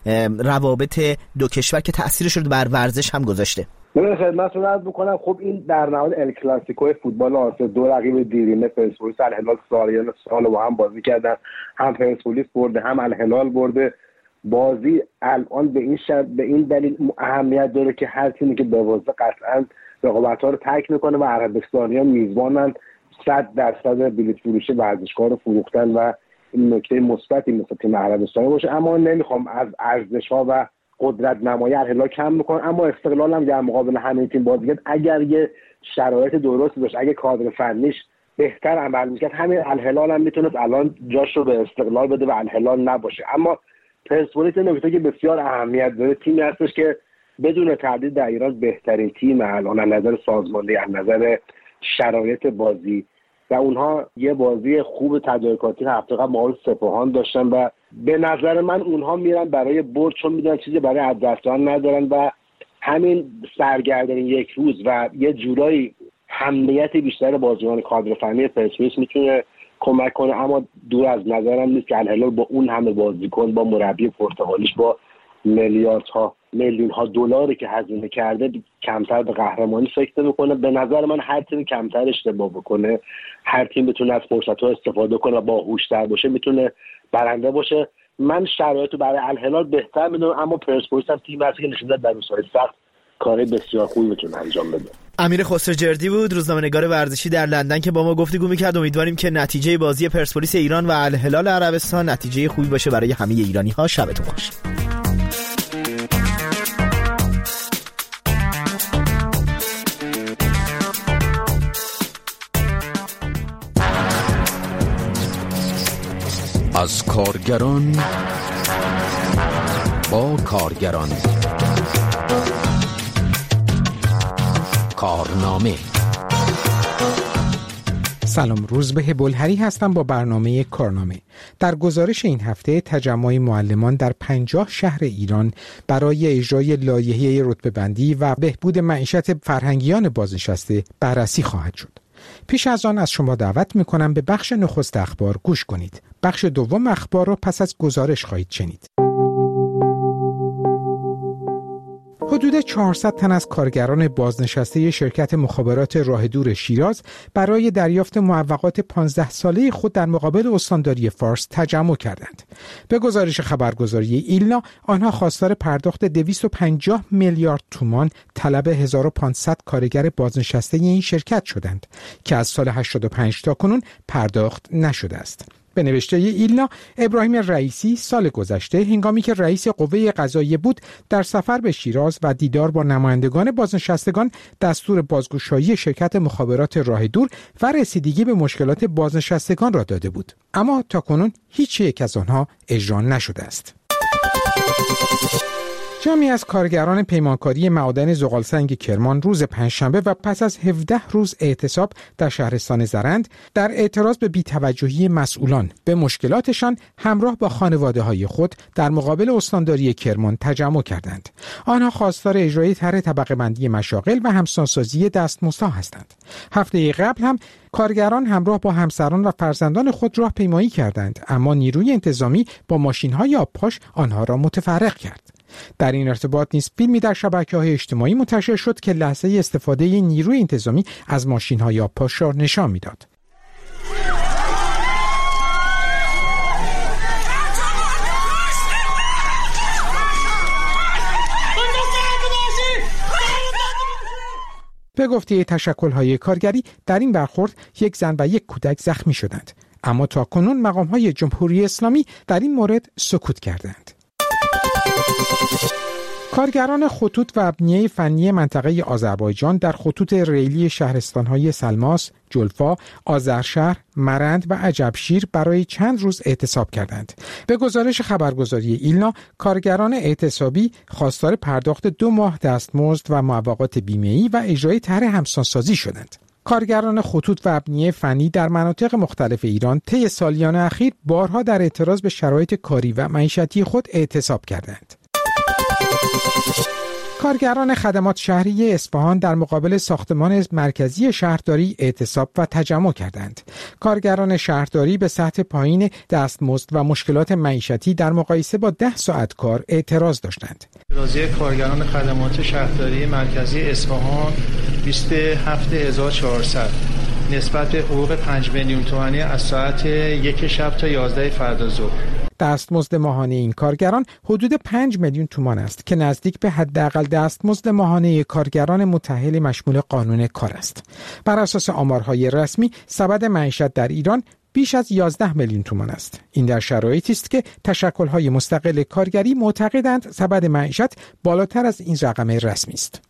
روابط دو کشور که تأثیرش رو بر ورزش هم گذاشته؟ من خدمتتون عرض بکنم خب این در نهایت ال کلاسیکو فوتبال آسیا، دو رقیب دیرینه پرسپولیس الهلال سالیان سال با هم بازی کردن، هم پرسپولیس برده هم الهلال برده. بازی الان به این شرط به این دلیل اهمیت داره که هر تیمی که بازه قطعا رقابت‌ها رو ترک میکنه و عربستانی‌ها میزبانن، صد درصد بلیط فروشی ورزشگاه رو فروختن و این نکته مثبتی مثل تیم عربستانی باشه. اما نمیخوام از ارزش‌ها و قدرت نمایی الهلال کم میکنه، اما استقلال هم در مقابل همین تیم بازی کرد. اگر یه شرایط درستی داشت، اگه کادر فنیش بهتر عمل میکرد، همین الهلال هم میتونست الان جاش رو به استقلال بده و الهلال نباشه. اما پرسپولیس نکته که بسیار اهمیت داره، تیمی هستش که بدون تردید در ایران بهترین تیم الان از نظر سازماندهی، از نظر شرایط بازی و اونها یه بازی خوب تدارکاتی هفته قبل مقابل سپاهان داشتن و به نظر من اونها میرن برای برد، چون میدونن چیزی برای از دست دادن ندارن و همین سرگردانی یک روز و یه جورایی همدلیت بیشتر بازیکن کادر فنی پرسپولیس میتونه کمک کنه. اما دور از نظرم نیست که الهلال با اون همه بازیکن، با مربی پرتغالیش، با میلیاردها میلیون ها دلاری که هزینه کرده کمتر به قهرمانی فکر میکنه. به نظر من هر تیم کمتر اشتباه بکنه، هر تیم بتونه از فرصت‌ها استفاده کنه و باهوش‌تر باشه، میتونه برنده باشه. من شرایطو برای الهلال بهتر میدونم، اما پرسپولیس هم تیم هست که نشون داد در روزهای سخت کار بسیار خوبی میتونه انجام بده. امیر خسروجردی بود، روزنامه‌نگار ورزشی در لندن که با ما گفتگو می‌کرد. امیدواریم که نتیجه بازی پرسپولیس ایران و الهلال عربستان نتیجه خوبی باشه برای همه ایرانی‌ها. شبتون خوش. از کارگران با کارگران، کارنامه. سلام، روزبه بلهری هستم با برنامه کارنامه. در گزارش این هفته تجمع معلمان در پنجاه شهر ایران برای اجرای لایحه رتبه‌بندی و بهبود معیشت فرهنگیان بازنشسته بررسی خواهد شد. پیش از آن از شما دعوت میکنم به بخش نخست اخبار گوش کنید. بخش دوم اخبار را پس از گزارش خواهید شنید. حدود چهارصد تن از کارگران بازنشسته شرکت مخابرات راه دور شیراز برای دریافت معوقات پانزده ساله خود در مقابل استانداری فارس تجمع کردند. به گزارش خبرگزاری ایلنا، آنها خواستار پرداخت دویست و پنجاه میلیارد تومان طلب هزار و پانصد کارگر بازنشسته این شرکت شدند که از سال هشتاد و پنج تا کنون پرداخت نشده است. به نوشته ایلنا، ابراهیم رئیسی سال گذشته هنگامی که رئیس قوه قضاییه بود در سفر به شیراز و دیدار با نمایندگان بازنشستگان دستور بازگشایی شرکت مخابرات راه دور و رسیدگی به مشکلات بازنشستگان را داده بود، اما تاکنون هیچ یک از آنها اجرا نشده است. جمعی از کارگران پیمانکاری معادن زغالسنگ کرمان روز پنجشنبه و پس از هفده روز اعتصاب در شهرستان زرند در اعتراض به بی‌توجهی مسئولان به مشکلاتشان همراه با خانواده‌های خود در مقابل استانداری کرمان تجمع کردند. آنها خواستار اجرای طرح طبقه‌بندی مشاغل و همسانسازی دستمزدها هستند. هفته قبل هم کارگران همراه با همسران و فرزندان خود راهپیمایی کردند، اما نیروی انتظامی با ماشین‌های آبپاش آنها را متفرق کرد. در این ارتباط نیز فیلمی در شبکه‌های اجتماعی منتشر شد که لحظه استفاده نیروی انتظامی از ماشین‌های آبپاش را نشان می‌داد. به گفته تشکل‌های کارگری در این برخورد یک زن و یک کودک زخمی شدند، اما تاکنون مقام‌های جمهوری اسلامی در این مورد سکوت کردند. کارگران خطوط و ابنیه فنی منطقه آذربایجان در خطوط ریلی شهرستان‌های سلماس، جلفا، آذرشهر، مرند و عجبشیر برای چند روز اعتصاب کردند. به گزارش خبرگزاری ایلنا، کارگران اعتصابی خواستار پرداخت دو ماه دستمزد و معوقات بیمه‌ای و اجرای طرح همسانسازی شدند. کارگران خطوط و ابنیه فنی در مناطق مختلف ایران طی سالیان اخیر بارها در اعتراض به شرایط کاری و معیشتی خود اعتصاب کردند. کارگران خدمات شهری اصفهان در مقابل ساختمان مرکزی شهرداری اعتصاب و تجمع کردند. کارگران شهرداری به سطح پایین دستمزد و مشکلات معیشتی در مقایسه با ده ساعت کار اعتراض داشتند. اعتراضیه کارگران خدمات شهرداری مرکزی اصفهان بیست و هفت هزار و چهارصد نسبت به حقوق پنج میلیون تومانی از ساعت یک شب تا یازده فردا ظهر. دستمزد ماهانه این کارگران حدود پنج میلیون تومان است که نزدیک به حداقل دستمزد ماهانه کارگران متأهل مشمول قانون کار است. بر اساس آمارهای رسمی سبد معیشت در ایران بیش از یازده میلیون تومان است. این در شرایطی است که تشکل‌های مستقل کارگری معتقدند سبد معیشت بالاتر از این رقم رسمی است.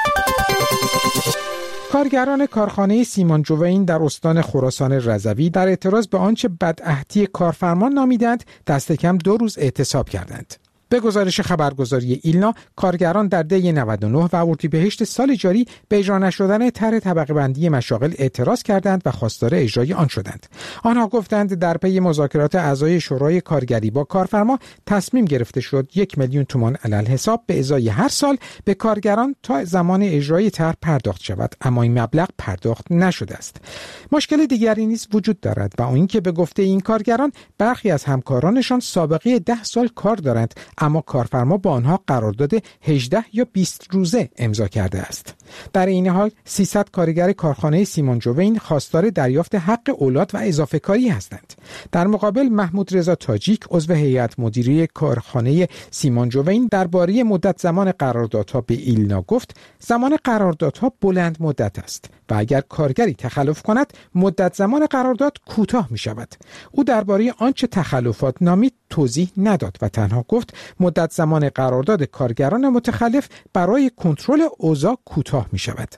کارگران کارخانه سیمان جوین در استان خراسان رضوی در اعتراض به آنچه بدعهدی کارفرمان نامیدند دست کم دو روز اعتصاب کردند. به گزارش خبرگزاری ایلنا، کارگران در دی نود و نه و اردیبهشت سال جاری به اجرا نشدن طرح طبقه بندی مشاغل اعتراض کردند و خواستار اجرای آن شدند. آنها گفتند در پی مذاکرات اعضای شورای کارگری با کارفرما تصمیم گرفته شد یک میلیون تومان علل حساب به ازای هر سال به کارگران تا زمان اجرای طرح پرداخت شود، اما این مبلغ پرداخت نشده است. مشکل دیگری نیز وجود دارد و آن اینکه به گفته این کارگران برخی از همکارانشان سابقه ده سال کار دارند، اما کارفرما با آنها قرارداد هجده یا بیست روزه امضا کرده است. در این حال سیصد کارگر کارخانه سیمان جوین خواستار دریافت حق اولاد و اضافه کاری هستند. در مقابل محمود رضا تاجیک عضو هیئت مدیره کارخانه سیمان جوین درباره مدت زمان قراردادها به ایلنا گفت زمان قراردادها بلند مدت است و اگر کارگری تخلف کند مدت زمان قرارداد کوتاه می شود. او درباره آنچه تخلفات نامید توضیح نداد و تنها گفت مدت زمان قرارداد کارگران متخلف برای کنترل اوضاع کوتاه می شود.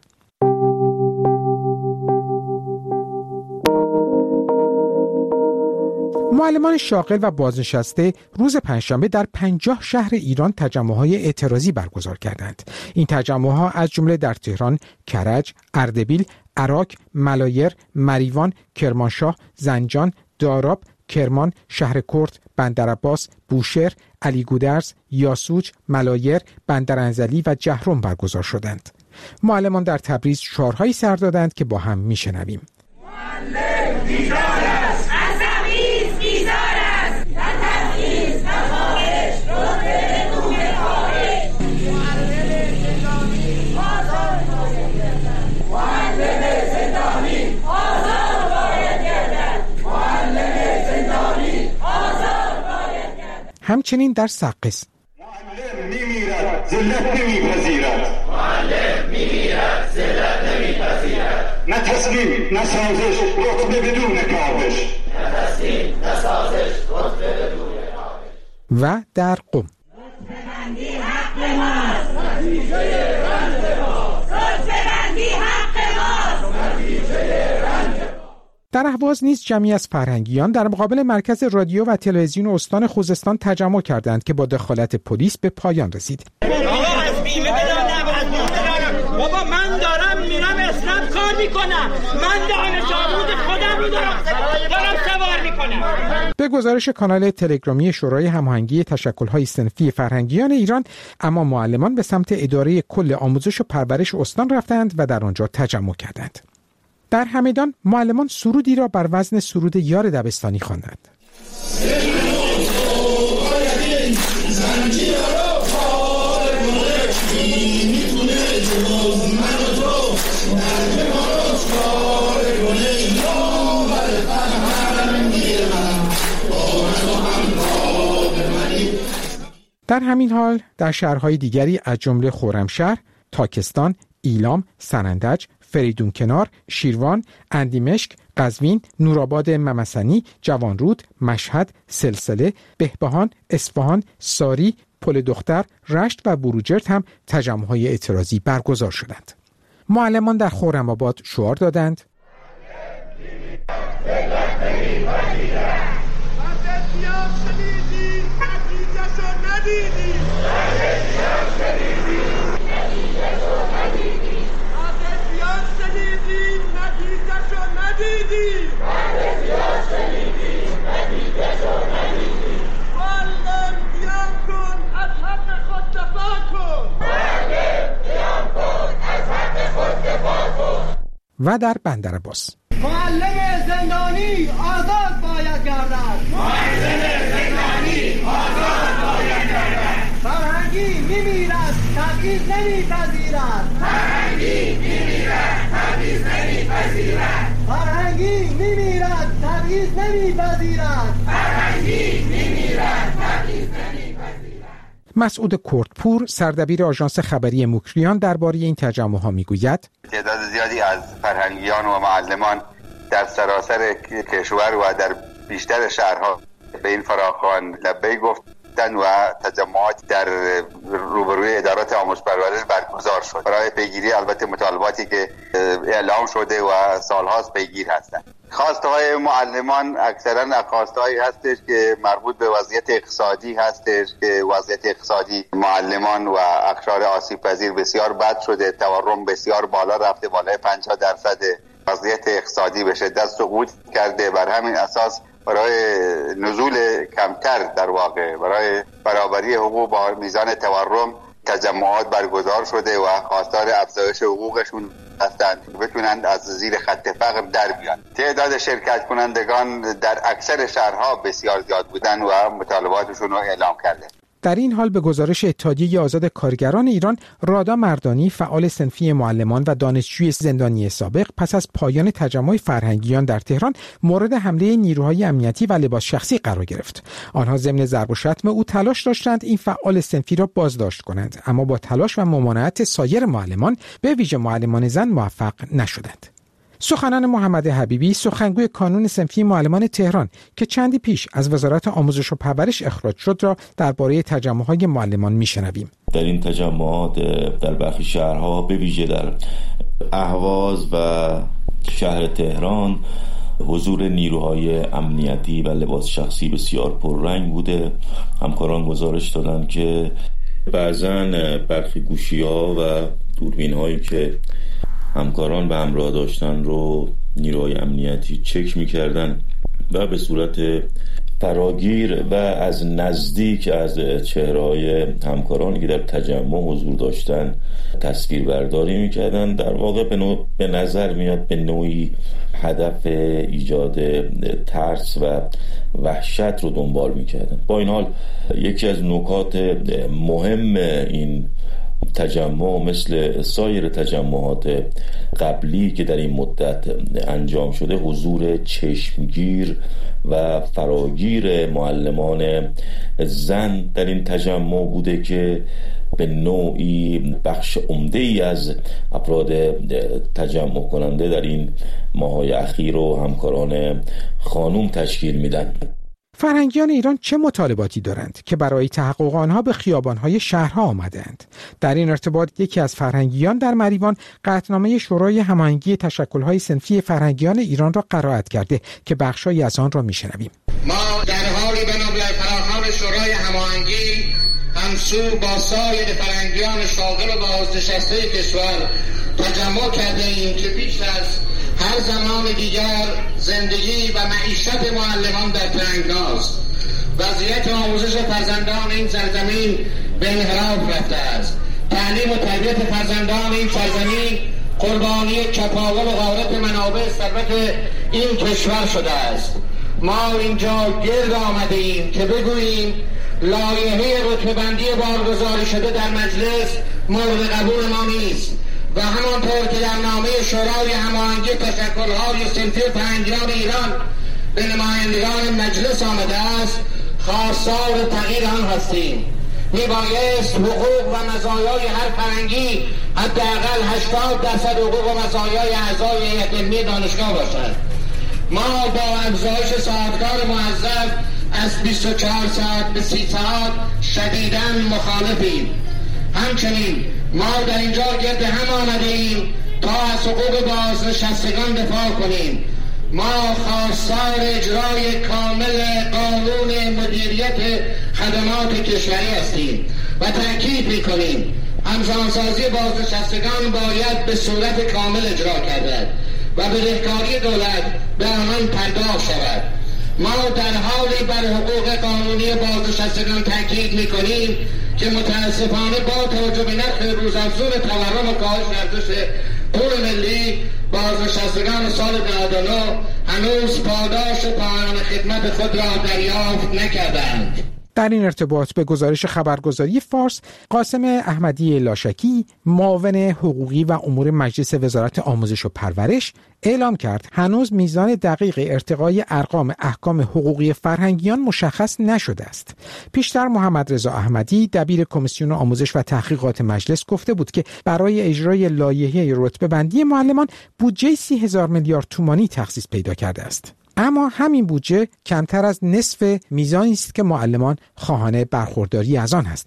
معلمان شاغل و بازنشسته روز پنجشنبه در پنجاه شهر ایران تجمع‌های اعتراضی برگزار کردند. این تجمع‌ها از جمله در تهران، کرج، اردبیل، عراق، ملایر، مریوان، کرمانشاه، زنجان، داراب، کرمان، شهرکرد، بندرعباس، بوشهر، علیگودرز، یاسوج، ملایر، بندرانزلی و جهرم برگزار شدند. معلمان در تبریز شعارهایی سر دادند که با هم میشنویم. معلم بیدار است، از تبریز بیزار است، نه تبعیض نه خواهش، رتبه بدون کاهش. معلم زندانی آزاد باید گردد، معلم زندانی آزاد باید گردد، معلم زندانی آزاد باید گردد. همچنین در سقز معلم میمیرد ذلت نمیپذیرد، معلم میمیرد ذلت نمیپذیرد، نه تسلیم نه سازش رتبه بدون کاهش، نه تسلیم نه سازش رتبه بدون کاهش. و در قم رتبه‌بندی حق ماست، نتیجه رنج ماست، رتبه‌بندی حق ماست، نتیجه رنج ماست. در اهواز نیز جمعی از فرهنگیان در مقابل مرکز رادیو و تلویزیون استان خوزستان تجمع کردند که با دخالت پلیس به پایان رسید. بابا از بیمه بدن نباید بدارم. بابا من دارم میرم اسنپ کار میکنم، من دانش آموز خودم رو دارم دارم سوار میکنم. به گزارش کانال تلگرامی شورای هماهنگی تشکل‌های صنفی فرهنگیان ایران، اما معلمان به سمت اداره کل آموزش و پرورش استان رفتند و در آنجا تجمع کردند. در همدان معلمان سرودی را بر وزن سرود یار دبستانی خواندند. در همین حال در شهرهای دیگری از جمله خرمشهر، تاکستان، ایلام، سنندج، فریدون کنار، شیروان، اندیمشک، قزوین، نورآباد ممسنی، جوانرود، مشهد، سلسله، بهبهان، اصفهان، ساری، پل دختر، رشت و بروجرد هم تجمع‌های اعتراضی برگزار شدند. معلمان در خرم‌آباد شعار دادند: و در بندرعباس معلم زندانی آزاد باید گردد، معلم زندانی آزاد باید گردد. فرهنگی میمیرد تبعیض نمیپذیرد، فرهنگی میمیرد تبعیض نمیپذیرد، فرهنگی میمیرد تبعیض نمیپذیرد، فرهنگی میمیرد تبعیض نمیپذیرد. مسعود کردپور سردبیر آژانس خبری مکریان درباره این تجمع‌ها میگوید: تعداد زیادی از فرهنگیان و معلمان در سراسر کشور و در بیشتر شهرها به این فراخوان لبیک گفتند و تجمعات در روبروی ادارات آموزش پرورش برگزار شد برای پیگیری البته مطالباتی که اعلام شده و سالهاست پیگیر هستند. خواسته‌های معلمان اکثرا خواسته‌هایی هستش که مربوط به وضعیت اقتصادی هستش که وضعیت اقتصادی معلمان و اقشار آسیب پذیر بسیار بد شده، تورم بسیار بالا رفته، بالای پنجاه درصد وضعیت اقتصادی به شدت سقوط کرده. بر همین اساس برای نزول کمتر در واقع برای برابری حقوق با میزان تورم تجمعات برگزار شده و خواستار افزایش حقوقشون هستند بتونند از زیر خط فقر در بیان. تعداد شرکت کنندگان در اکثر شهرها بسیار زیاد بودن و مطالباتشون رو اعلام کردند. در این حال به گزارش اتحادیه آزاد کارگران ایران، رادا مردانی فعال صنفی معلمان و دانشجوی زندانی سابق پس از پایان تجمع فرهنگیان در تهران مورد حمله نیروهای امنیتی و لباس شخصی قرار گرفت. آنها ضمن ضرب و شتم او تلاش داشتند این فعال صنفی را بازداشت کنند، اما با تلاش و ممانعت سایر معلمان به ویژه معلمان زن موفق نشدند. سخنان محمد حبیبی، سخنگوی کانون صنفی معلمان تهران که چندی پیش از وزارت آموزش و پرورش اخراج شد را درباره تجمع‌های معلمان میشنویم. در این تجمعات در برخی شهرها به ویژه در اهواز و شهر تهران حضور نیروهای امنیتی و لباس شخصی بسیار پررنگ بوده. همکاران گزارش دادند که بعضاً برخی گوشی‌ها و دوربین‌هایی که همکاران به همراه داشتن رو نیروهای امنیتی چک می‌کردن و به صورت فراگیر و از نزدیک از چهره‌های همکارانی که در تجمع حضور داشتن تصویر برداری می‌کردن. در واقع به, نوع به نظر میاد به نوعی هدف ایجاد ترس و وحشت رو دنبال می‌کردن. با این حال یکی از نکات مهم این تجمع مثل سایر تجمعات قبلی که در این مدت انجام شده حضور چشمگیر و فراگیر معلمان زن در این تجمع بوده که به نوعی بخش عمده‌ای از افراد تجمع کننده در این ماه‌های اخیر و همکاران خانم تشکیل میدن. فرهنگیان ایران چه مطالباتی دارند که برای تحقق آنها به خیابان‌های شهرها آمدند؟ در این ارتباط یکی از فرهنگیان در مریوان قطعنامه شورای هماهنگی تشکل‌های صنفی فرهنگیان ایران را قرائت کرده که بخشایی از آن را می‌شنویم. ما در حالی به نوبل فراخوان شورای هماهنگی همسو با سایر فرهنگیان شاغل و بازنشسته کشور تجمع کرده ایم که بیش از هر زمان دیگر زندگی و معیشت معلمان در تنگناست. وضعیت آموزش فرزندان این سرزمین به انحراف رفته است. تعلیم و تربیت فرزندان این سرزمین قربانی چپاول و غارت منابع ثروت این کشور شده است. ما اینجا گرد آمده ایم که بگوییم لایحه رتبه‌بندی بارگذاری شده در مجلس مورد قبول ما نیست و همانطور که در نامه شورای هماهنگی تشکل‌های صنفی فرهنگیان ایران به نمایندگان مجلس آمده است خواستار تغییر آن هستیم. میبایست حقوق و مزایای هر فرهنگی حداقل هشتاد درصد حقوق و مزایای اعضای هیئت علمی دانشگاه باشد. ما با افزایش ساعتکار موظف از بیست و چهار ساعت به سی ساعت شدیداً مخالفیم. همچنین ما در اینجا گرد هم آمده ایم تا از حقوق بازنشستگان دفاع کنیم. ما خواستار اجرای کامل قانون مدیریت خدمات کشوری هستیم و تأکید می‌کنیم همزمانسازی بازنشستگان باید به صورت کامل اجرا گردد و بدهکاری دولت به آنان پرداخت شود. ما در حالی بر حقوق قانونی بازنشستگان تأکید می‌کنیم که متاسفانه با توجه به نرخ روزافزون تورم و کاهش ارزش پول ملی بازنشستگان سال نود و نه هنوز پاداش پایان خدمت خود را دریافت نکردند. در این ارتباط به گزارش خبرگزاری فارس، قاسم احمدی لاشکی، معاون حقوقی و امور مجلس وزارت آموزش و پرورش، اعلام کرد هنوز میزان دقیق ارتقای ارقام احکام حقوقی فرهنگیان مشخص نشده است. پیشتر محمد رضا احمدی، دبیر کمیسیون آموزش و تحقیقات مجلس، گفته بود که برای اجرای لایحه رتبه بندی معلمان بودجه سی هزار میلیارد تومانی تخصیص پیدا کرده است. اما همین بودجه کمتر از نصف میزانی است که معلمان خواهان برخورداری از آن هستند.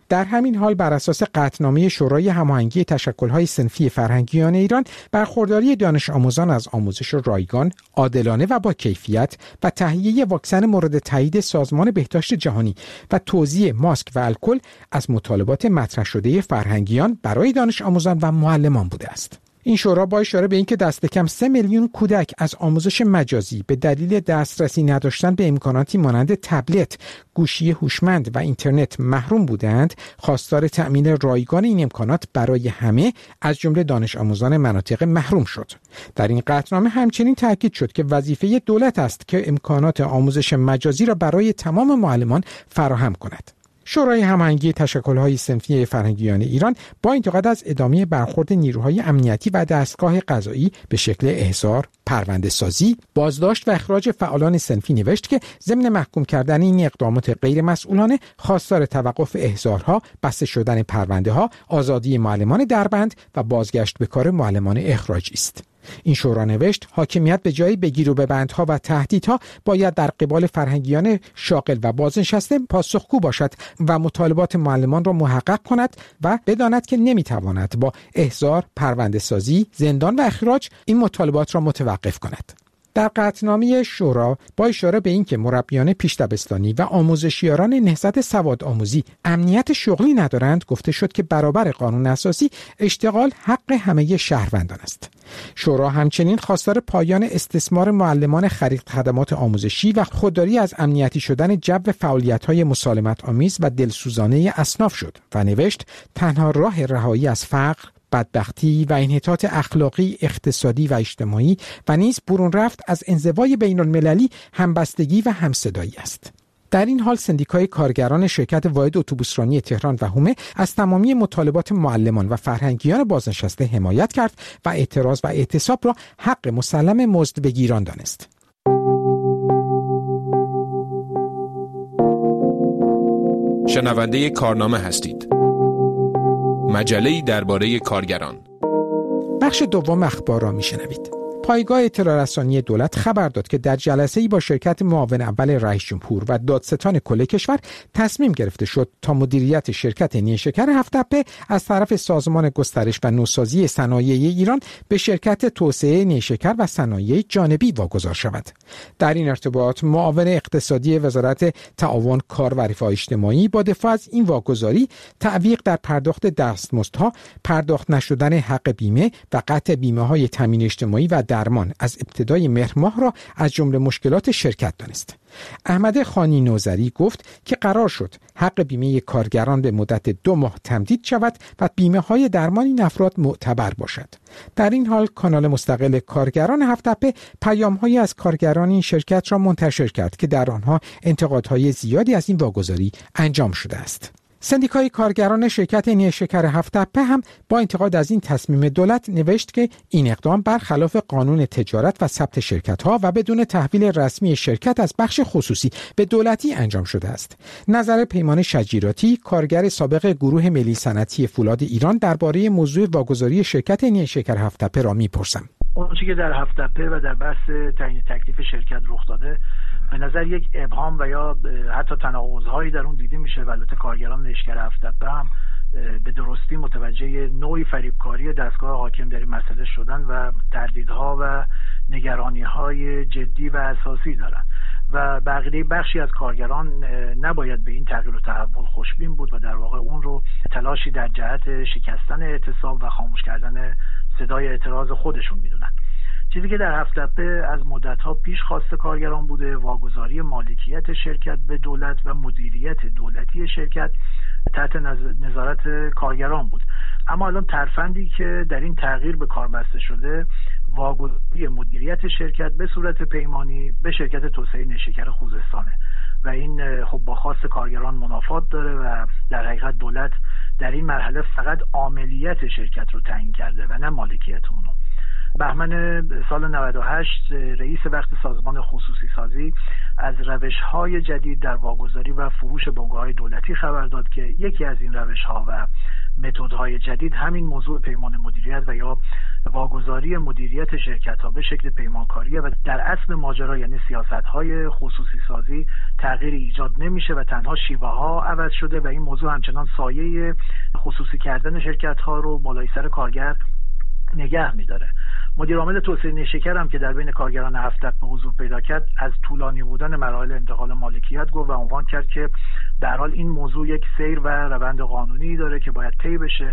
در همین حال بر اساس قطعنامه شورای هماهنگی تشکل‌های صنفی فرهنگیان ایران، برخورداری دانش آموزان از آموزش رایگان، عادلانه و با کیفیت و تهیه واکسن مورد تایید سازمان بهداشت جهانی و توزیع ماسک و الکل از مطالبات مطرح شده فرهنگیان برای دانش آموزان و معلمان بوده است. این شورا با اشاره به اینکه دست کم سه میلیون کودک از آموزش مجازی به دلیل دسترسی نداشتن به امکاناتی مانند تبلت، گوشی هوشمند و اینترنت محروم بودند، خواستار تأمین رایگان این امکانات برای همه از جمله دانش آموزان مناطق محروم شد. در این قطعنامه همچنین تاکید شد که وظیفه دولت است که امکانات آموزش مجازی را برای تمام معلمان فراهم کند. شورای هماهنگی تشکل‌های صنفی فرهنگیان ایران با انتقاد از ادامه برخورد نیروهای امنیتی و دستگاه قضایی به شکل احضار، پرونده سازی، بازداشت و اخراج فعالان صنفی نوشت که ضمن محکوم کردن این اقدامات غیر مسئولانه خواستار توقف احضارها، بسته شدن پرونده‌ها، آزادی معلمان دربند و بازگشت به کار معلمان اخراجی است. این شورا نوشت حاکمیت به جای بگیر و ببندها و تهدیدها باید در قبال فرهنگیان شاغل و بازنشسته پاسخگو باشد و مطالبات معلمان را محقق کند و بداند که نمیتواند با احضار، پرونده سازی، زندان و اخراج این مطالبات را متوقف کند. در قطعنامه شورا با اشاره به اینکه مربیان پیش دبستانی و آموزشیاران نهضت سواد آموزی امنیت شغلی ندارند، گفته شد که برابر قانون اساسی اشتغال حق همه شهروندان است. شورا همچنین خواستار پایان استثمار معلمان خرید خدمات آموزشی و خودداری از امنیتی شدن جو فعالیت‌های مسالمت آمیز و دلسوزانه اصناف شد و نوشت تنها راه رهایی از فقر، بدبختی و انحطاط اخلاقی، اقتصادی و اجتماعی و نیز برون رفت از انزوای بین المللی همبستگی و همصدایی است. در این حال سندیکای کارگران شرکت واحد اتوبوسرانی تهران و حومه از تمامی مطالبات معلمان و فرهنگیان بازنشسته حمایت کرد و اعتراض و اعتصاب را حق مسلم مزد بگیران دانست. شنونده کارنامه هستید. مجله‌ای درباره کارگران. بخش دوم اخبار را میشنوید. پایگاه اطلاع رسانی دولت خبر داد که در جلسه‌ای با شرکت معاون اول رئیس جمهور و دادستان کل کشور تصمیم گرفته شد تا مدیریت شرکت نیشکر هفت‌تپه از طرف سازمان گسترش و نوسازی صنایع ایران به شرکت توسعه نیشکر و صنایع جانبی واگذار شود. در این ارتباط معاون اقتصادی وزارت تعاون، کار و رفاه اجتماعی با دفاع از این واگذاری، تعویق در پرداخت دستمزدها، پرداخت نشدن حق بیمه و قطع بیمه‌های تامین اجتماعی و درمان از ابتدای مهر ماه را از جمله مشکلات شرکت دانست. احمد خانی نوذری گفت که قرار شد حق بیمه کارگران به مدت دو ماه تمدید شود و بیمه های درمان این افراد معتبر باشد. در این حال کانال مستقل کارگران هفت‌تپه پیام‌هایی از کارگران این شرکت را منتشر کرد که در آنها انتقادهای زیادی از این واگذاری انجام شده است. سندیکای کارگران شرکت نیشکر هفت‌تپه هم با انتقاد از این تصمیم دولت نوشت که این اقدام برخلاف قانون تجارت و ثبت شرکت‌ها و بدون تحویل رسمی شرکت از بخش خصوصی به دولتی انجام شده است. نظر پیمان شجیراتی، کارگر سابق گروه ملی صنعتی فولاد ایران درباره موضوع واگذاری شرکت نیشکر هفت‌تپه را می‌پرسم. اون چیزی که در هفت‌تپه و در بحث تعیین تکلیف شرکت رخ داده به نظر یک ابهام و یا حتی تناقض‌هایی در اون دیده میشه و البته کارگران نیشکر هفت‌تپه هم به درستی متوجه نوعی فریبکاری دستگاه حاکم در این مسئله شدن و تردیدها و نگرانی‌های جدی و اساسی دارن و بقیه بخشی از کارگران نباید به این تغییر و تحول خوشبین بود و در واقع اون رو تلاشی در جهت شکستن اعتصاب و خاموش کردن صدای اعتراض خودشون میدونن. چیزی که در هفت‌تپه از مدت‌ها پیش خواسته کارگران بوده واگذاری مالکیت شرکت به دولت و مدیریت دولتی شرکت تحت نظارت کارگران بود. اما الان ترفندی که در این تغییر به کار بسته شده واگذاری مدیریت شرکت به صورت پیمانی به شرکت توسعه نیشکر خوزستانه و این خب با خواست کارگران منافات داره و در حقیقت دولت در این مرحله فقط عاملیت شرکت رو تعیین کرده و نه مالکیت اونو. بهمن سال نود و هشت رئیس وقت سازمان خصوصی سازی از روش‌های جدید در واگذاری و فروش بنگاه‌های دولتی خبر داد که یکی از این روش‌ها و متدهای جدید همین موضوع پیمان مدیریت و یا واگذاری مدیریت شرکت ها به شکل پیمانکاریه و در اصل ماجرا یعنی سیاست های خصوصی سازی تغییر ایجاد نمیشه و تنها شیوه ها عوض شده و این موضوع همچنان سایه خصوصی کردن شرکت ها رو بالای سر کارگر نگه میداره. مدیر عامل توسعه نیشکر هم که در بین کارگران هفت‌تپه به حضور پیدا کرد از طولانی بودن مراحل انتقال مالکیت گفت و عنوان کرد که در حال این موضوع یک سیر و روند قانونی داره که باید طی بشه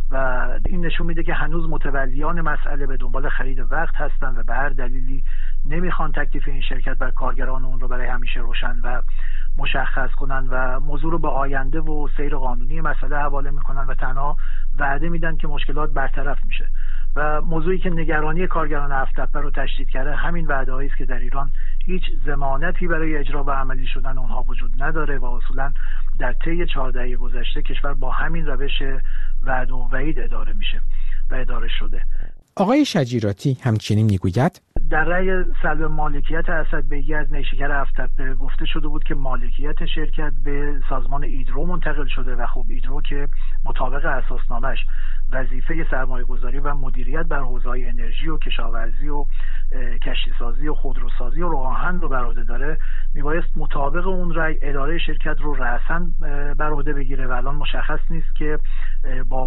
و این نشون میده که هنوز متولیان مسئله به دنبال خرید وقت هستند و به هر دلیلی نمیخوان تکلیف این شرکت بر کارگران اون رو برای همیشه روشن و مشخص کنن و موضوع رو به آینده و سیر قانونی مسئله حواله میکنن و تنها وعده میدن که مشکلات برطرف میشه. و موضوعی که نگرانی کارگران هفت‌تپه رو تشدید کرده همین وعده‌هایی است که در ایران هیچ ضمانتی برای اجرا و عملی شدن اونها وجود نداره و اصولا در طی چهار دهه گذشته کشور با همین روش وعده و وعید اداره میشه و اداره شده. آقای شجیراتی همچنین میگوید در رأی سلب مالکیت اسدبگی از نیشکر هفت‌تپه گفته شده بود که مالکیت شرکت به سازمان ایدرو منتقل شده و خب ایدرو که مطابق اساسنامه‌اش وظیفه سرمایه‌گذاری و مدیریت بر حوزه‌های انرژی و کشاورزی و کشتیسازی و خودروسازی و راه‌آهن رو بر عهده داره میبایست مطابق اون رأی اداره شرکت رو رأساً بر عهده بگیره و الان مشخص نیست که با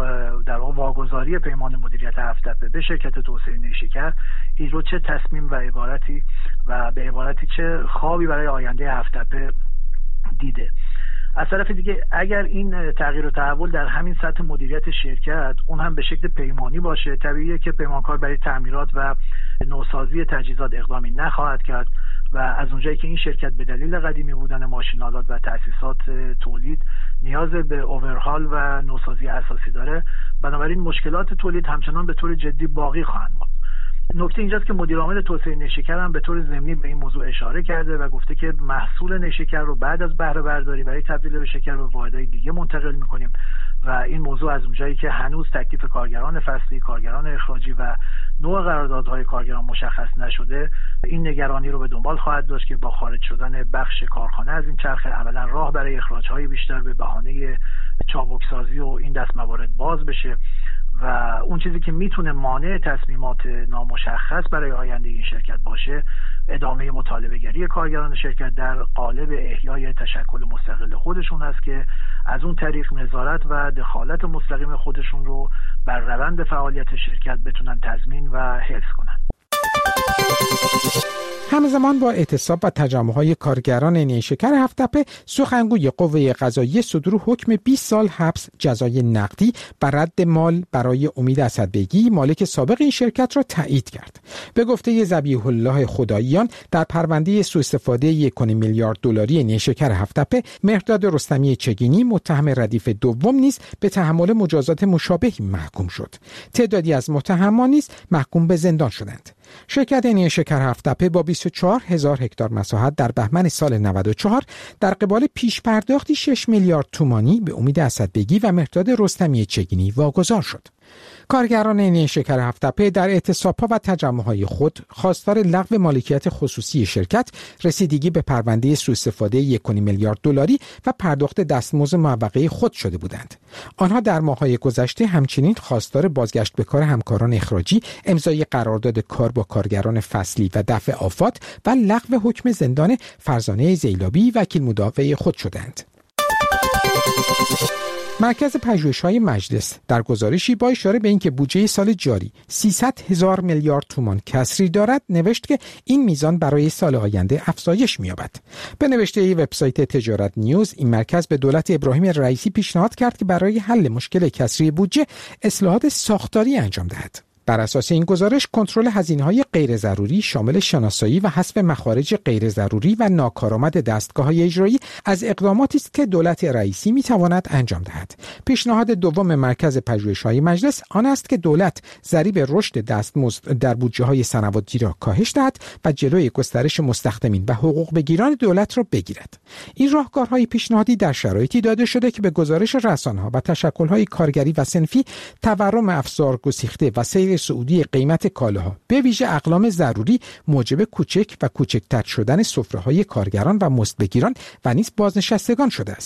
در واگذاری پیمان مدیریت هفت‌تپه به شرکت توسعه نیشکر ایدرو چه تصمیم و عبارتی و به عبارتی چه خوابی برای آینده هفت‌تپه دیده. از طرف دیگه اگر این تغییر و تحول در همین سطح مدیریت شرکت اون هم به شکل پیمانی باشه، طبیعیه که پیمانکار برای تعمیرات و نوسازی تجهیزات اقدامی نخواهد کرد و از اونجایی که این شرکت به دلیل قدیمی بودن ماشین‌آلات و تأسیسات تولید نیاز به اوورهال و نوسازی اساسی داره، بنابراین مشکلات تولید همچنان به طور جدی باقی خواهند ماند. نکته اینجاست که مدیر عامل توسعه نیشکر هم به طور ضمنی به این موضوع اشاره کرده و گفته که محصول نیشکر رو بعد از بهره برداری برای تبدیل به شکر به واحدهای دیگه منتقل می‌کنیم و این موضوع از اونجایی که هنوز تکلیف کارگران فصلی، کارگران اخراجی و نوع قراردادهای کارگران مشخص نشده، این نگرانی رو به دنبال خواهد داشت که با خارج شدن بخش کارخانه از این چرخه عملاً راه برای اخراج‌های بیشتر به بهانه چابکسازی و این دست موارد باز بشه و اون چیزی که میتونه مانع تصمیمات نامشخص برای آینده این شرکت باشه ادامه مطالبه گری کارگران شرکت در قالب احیای تشکل مستقل خودشون است که از اون طریق نظارت و دخالت مستقیم خودشون رو بر روند فعالیت شرکت بتونن تضمین و حفظ کنن. همزمان با اعتصاب و تجمع‌های کارگران نیشکر هفت‌تپه، سخنگوی قوه قضاییه صدور حکم بیست سال حبس جزای نقدی بر رد مال برای امید اسدبگی مالک سابق این شرکت را تایید کرد. به گفته ذبیح الله خداییان در پرونده سوء استفاده یک و نیم میلیارد دلاری نیشکر هفت‌تپه، مهرداد رستمی چگینی متهم ردیف دوم نیز به تحمل مجازات مشابهی محکوم شد. تعدادی از متهمان نیز محکوم به زندان شدند. شرکت نیشکر هفت‌تپه با بیست و چهار هزار هکتار مساحت در بهمن سال نود و چهار در قبال پیش پرداختی شش میلیارد تومانی به امید اسدبگی و مهرداد رستمی چگینی واگذار شد. کارگران نیشکر هفت‌تپه در اعتصاب‌ها و تجمع‌های خود خواستار لغو مالکیت خصوصی شرکت، رسیدگی به پرونده سوء استفاده یک و نیم میلیارد دلاری و پرداخت دستمزد معوقه خود شده بودند. آنها در ماه‌های گذشته همچنین خواستار بازگشت به کار همکاران اخراجی، امضای قرارداد کار با کارگران فصلی و دفع آفات و لغو حکم زندان فرزانه زیلابی وکیل مدافع خود شدند. مرکز پژوهش‌های مجلس در گزارشی با اشاره به اینکه بودجه سال جاری سیصد هزار میلیارد تومان کسری دارد نوشت که این میزان برای سال آینده افزایش می‌یابد. به نوشته وبسایت تجارت نیوز، این مرکز به دولت ابراهیم رئیسی پیشنهاد کرد که برای حل مشکل کسری بودجه اصلاحات ساختاری انجام دهد. بر اساس این گزارش کنترل هزینه‌های غیر ضروری شامل شناسایی و حذف مخارج غیر ضروری و ناکارآمد دستگاه‌های اجرایی از اقداماتی است که دولت رئیسی می‌تواند انجام دهد. پیشنهاد دوم مرکز پژوهش‌های مجلس آن است که دولت ضریب رشد دستمزد در بودجه‌های صنواتی را کاهش دهد و جلوی گسترش مستخدمین و حقوق بگیران دولت را بگیرد. این راهکارهای پیشنهادی در شرایطی داده شده که به گزارش رسانه‌ها و تشکل‌های کارگری و صنفی تورم افزار گسیخته و سیر صعودی قیمت کالاها به ویژه اقلام ضروری موجب کوچک و کوچکتر شدن سفره‌های کارگران و مزدبگیران و نیز بازنشستگان شده است.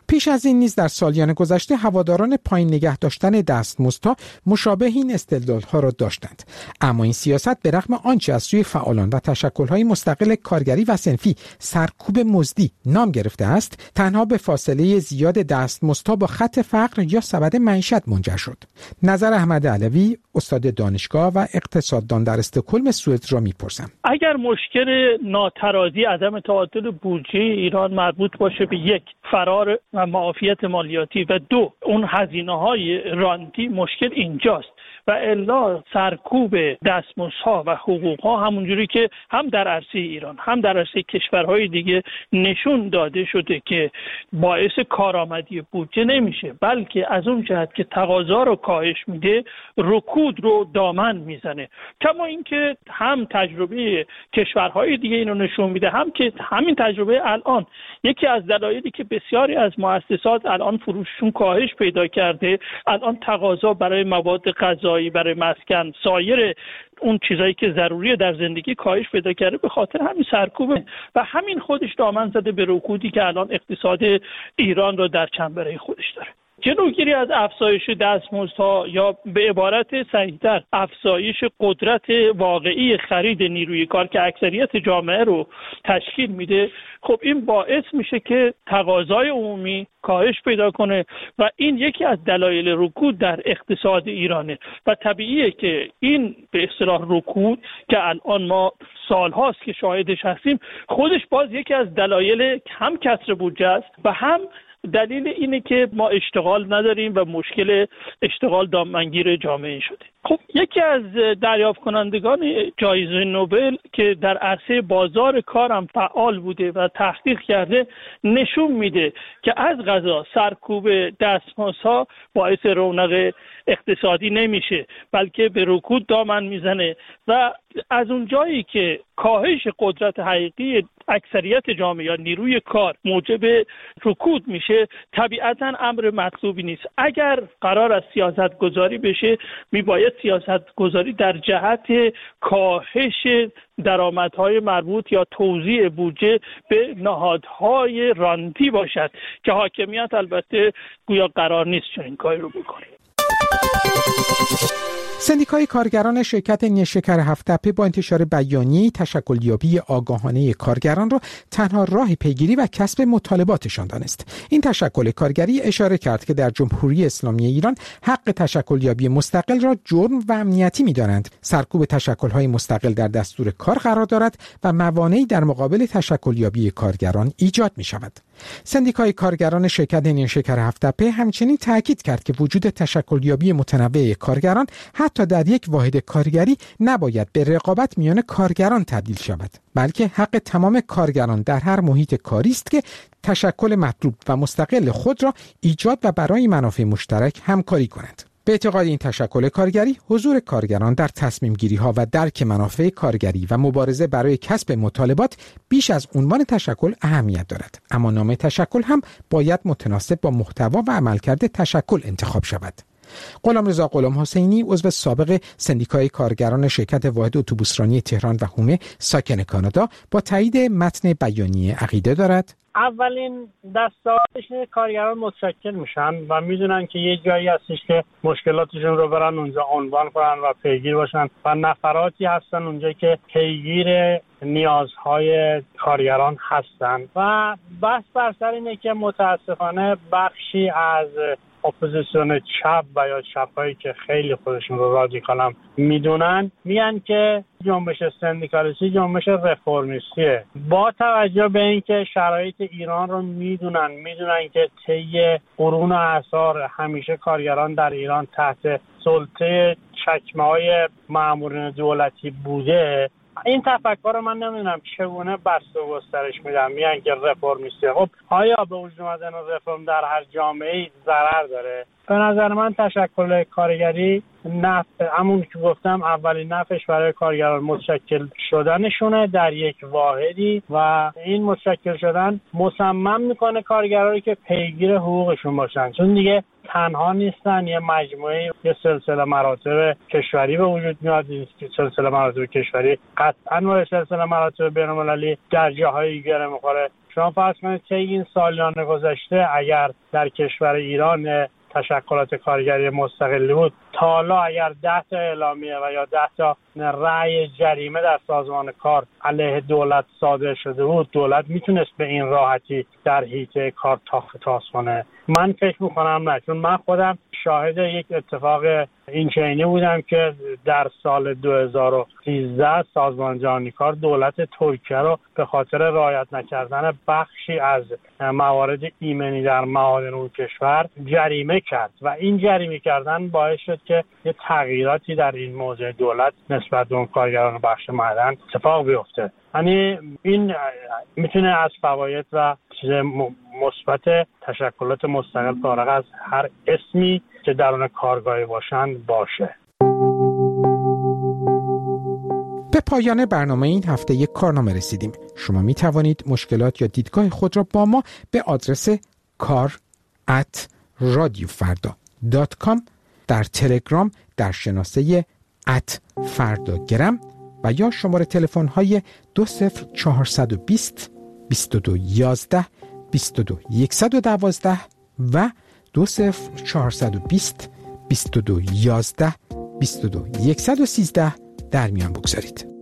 پیش از این نیز در سالیان گذشته هواداران پایین نگه داشتن دستمزدها مشابه این استدلال‌ها را داشتند. اما این سیاست به رغم آنچه از سوی فعالان و تشکل‌های مستقل کارگری و صنفی سرکوب مزدی نام گرفته است، تنها به فاصله زیاد دستمزدها با خط فقر یا سبد معیشت منجر شد. نظر احمد علوی، استاد دانشگاه و اقتصاددان در استکهلم سوئد را می‌پرسم. اگر مشکل ناترازی عدم تعادل بودجه ایران مربوط باشه به یک فرار و معافیت مالیاتی و دو اون هزینه‌های رانتی، مشکل اینجاست و الا سرکوب دستمزدها و حقوقها همونجوری که هم در عرصه ایران هم در عرصه کشورهای دیگه نشون داده شده که باعث کارآمدی بودجه نمیشه، بلکه از اون جهت که تقاضا رو کاهش میده رکود رو دامن میزنه. کما اینکه هم تجربه کشورهای دیگه اینو نشون میده، هم که همین تجربه الان یکی از دلایلی که بسیاری از مؤسسات الان فروششون کاهش پیدا کرده، الان تقاضا برای مواد غذایی، برای مسکن، سایر اون چیزایی که ضروریه در زندگی کاهش پیدا کرده، به خاطر همین سرکوبه و همین خودش دامن زده به رکودی که الان اقتصاد ایران رو در چنبره خودش داره. جلوگیری از افزایش دستمزدها یا به عبارت صحیح‌تر افزایش قدرت واقعی خرید نیروی کار که اکثریت جامعه رو تشکیل میده، خب این باعث میشه که تقاضای عمومی کاهش پیدا کنه و این یکی از دلایل رکود در اقتصاد ایرانه و طبیعیه که این به اصطلاح رکود که الان ما سالهاست که شاهدش هستیم، خودش باز یکی از دلایل هم کسر بودجه است و هم دلیل اینه که ما اشتغال نداریم و مشکل اشتغال دامنگیر جامعه شده. خب یکی از دریافت کنندگان جایزه نوبل که در عرصه بازار کارم فعال بوده و تحقیق کرده نشون میده که از قضا سرکوب دستمزدها باعث رونق اقتصادی نمیشه، بلکه به رکود دامن میزنه و از اون جایی که کاهش قدرت حقیقی اکثریت جامعه یا نیروی کار موجب رکود میشه، طبیعتاً امر مطلوبی نیست. اگر قرار از سیاست گذاری بشه، میباید سیاست گذاری در جهت کاهش درآمدهای مربوط یا توزیع بودجه به نهادهای رانتی باشد که حاکمیت البته گویا قرار نیست چنین کاری رو بکنه. سندیکای کارگران شرکت نیشکر هفت‌تپه با انتشار بیانیه تشکلیابی آگاهانه کارگران را تنها راه پیگیری و کسب مطالباتشان دانست. این تشکل کارگری اشاره کرد که در جمهوری اسلامی ایران حق تشکلیابی مستقل را جرم و امنیتی می‌دانند. سرکوب تشکل‌های مستقل در دستور کار قرار دارد و موانعی در مقابل تشکلیابی کارگران ایجاد می‌شود. سندیکای کارگران شرکت نیشکر هفت‌تپه همچنین تاکید کرد که وجود تشکلیابی متنوع کارگران حتی در یک واحد کارگری نباید به رقابت میان کارگران تبدیل شود، بلکه حق تمام کارگران در هر محیط کاری است که تشکل مطلوب و مستقل خود را ایجاد و برای منافع مشترک همکاری کنند. به اعتقاد این تشکل کارگری، حضور کارگران در تصمیم گیری ها و درک منافع کارگری و مبارزه برای کسب مطالبات بیش از عنوان تشکل اهمیت دارد، اما نام تشکل هم باید متناسب با محتوا و عملکرد تشکل انتخاب شود. غلامرضا غلام حسینی، عضو سابق سندیکای کارگران شرکت واحد اتوبوسرانی تهران و هومه ساکن کانادا، با تایید متن بیانیه عقیده دارد اولین دستاوردش کارگران متشکل میشن و میدونن که یه جایی هستش که مشکلاتشون رو برن اونجا عنوان کنن و پیگیر باشن و نفراتی هستن اونجا که پیگیر نیازهای کارگران هستن و بحث بر سر اینه که متاسفانه بخشی از اپوزیسیون چپ و یا چپایی که خیلی خودشون رو رادیکال هم میدونن میگن که جنبش سندیکالیستی جنبش رفرمیستیه. با توجه به اینکه شرایط ایران رو میدونن میدونن که طی قرون و اعصار همیشه کارگران در ایران تحت سلطه چکمه‌های مامورین دولتی بوده، این تفکر رو من نمیدونم چگونه بسته و گسترش میدم. میگن که رفرمیسته. خب آیا به وجود اومدن رفرم در هر جامعه‌ای ضرر داره؟ به نظر من تشکل کارگری نفع، همون که گفتم اولین نفعش برای کارگران متشکل شدنشونه در یک واحدی و این متشکل شدن مصمم میکنه کارگران رو که پیگیر حقوقشون باشن، چون دیگه تنها نیستن، یه مجموعه یه سلسله مراتب کشوری به وجود میاد. این سلسله مراتب کشوری قطعا و سلسله مراتب بین‌المللی در جاهای گره میخوره. شما فرض کنید که این سالیان گذشته اگر در کشور ایران تشکلات کارگری مستقلی بود، تا حالا اگر ده تا اعلامیه و یا ده تا رأی جریمه در سازمان کار علیه دولت صادر شده بود، دولت میتونست به این راحتی در حیطه کار تاخت تاز کنه؟ من فکر میکنم نه، چون من خودم شاهد یک اتفاق این چنینی بودم که در سال دو هزار و سیزده سازمان جهانی کار دولت ترکیه رو به خاطر رعایت نکردن بخشی از موارد ایمنی در معادن اون کشور جریمه کرد و این جریمه کردن باعث شد که یه تغییراتی در این موضوع دولت نسبت به اون کارگران بخش معدن اتفاق بیفته. یعنی این میتونه از فواید و چیز مثبت تشکلات مستقل فارغ از هر اسمی که درون کارگاهی باشند باشه. به پایان برنامه این هفته یک کارنامه رسیدیم. شما می توانید مشکلات یا دیدگاه خود را با ما به آدرس کار ات رادیو فردا دات کام در تلگرام در شناسه ات فرداگرم و یا شماره تلفن های دو صفر چهارصد و بیست بیست و دو یازده بیست و دو یکصد و دوازده و دو صفر چهارصد و بیست بیست و دو یازده بیست و دو یکصد و سیزده در میان بگذارید.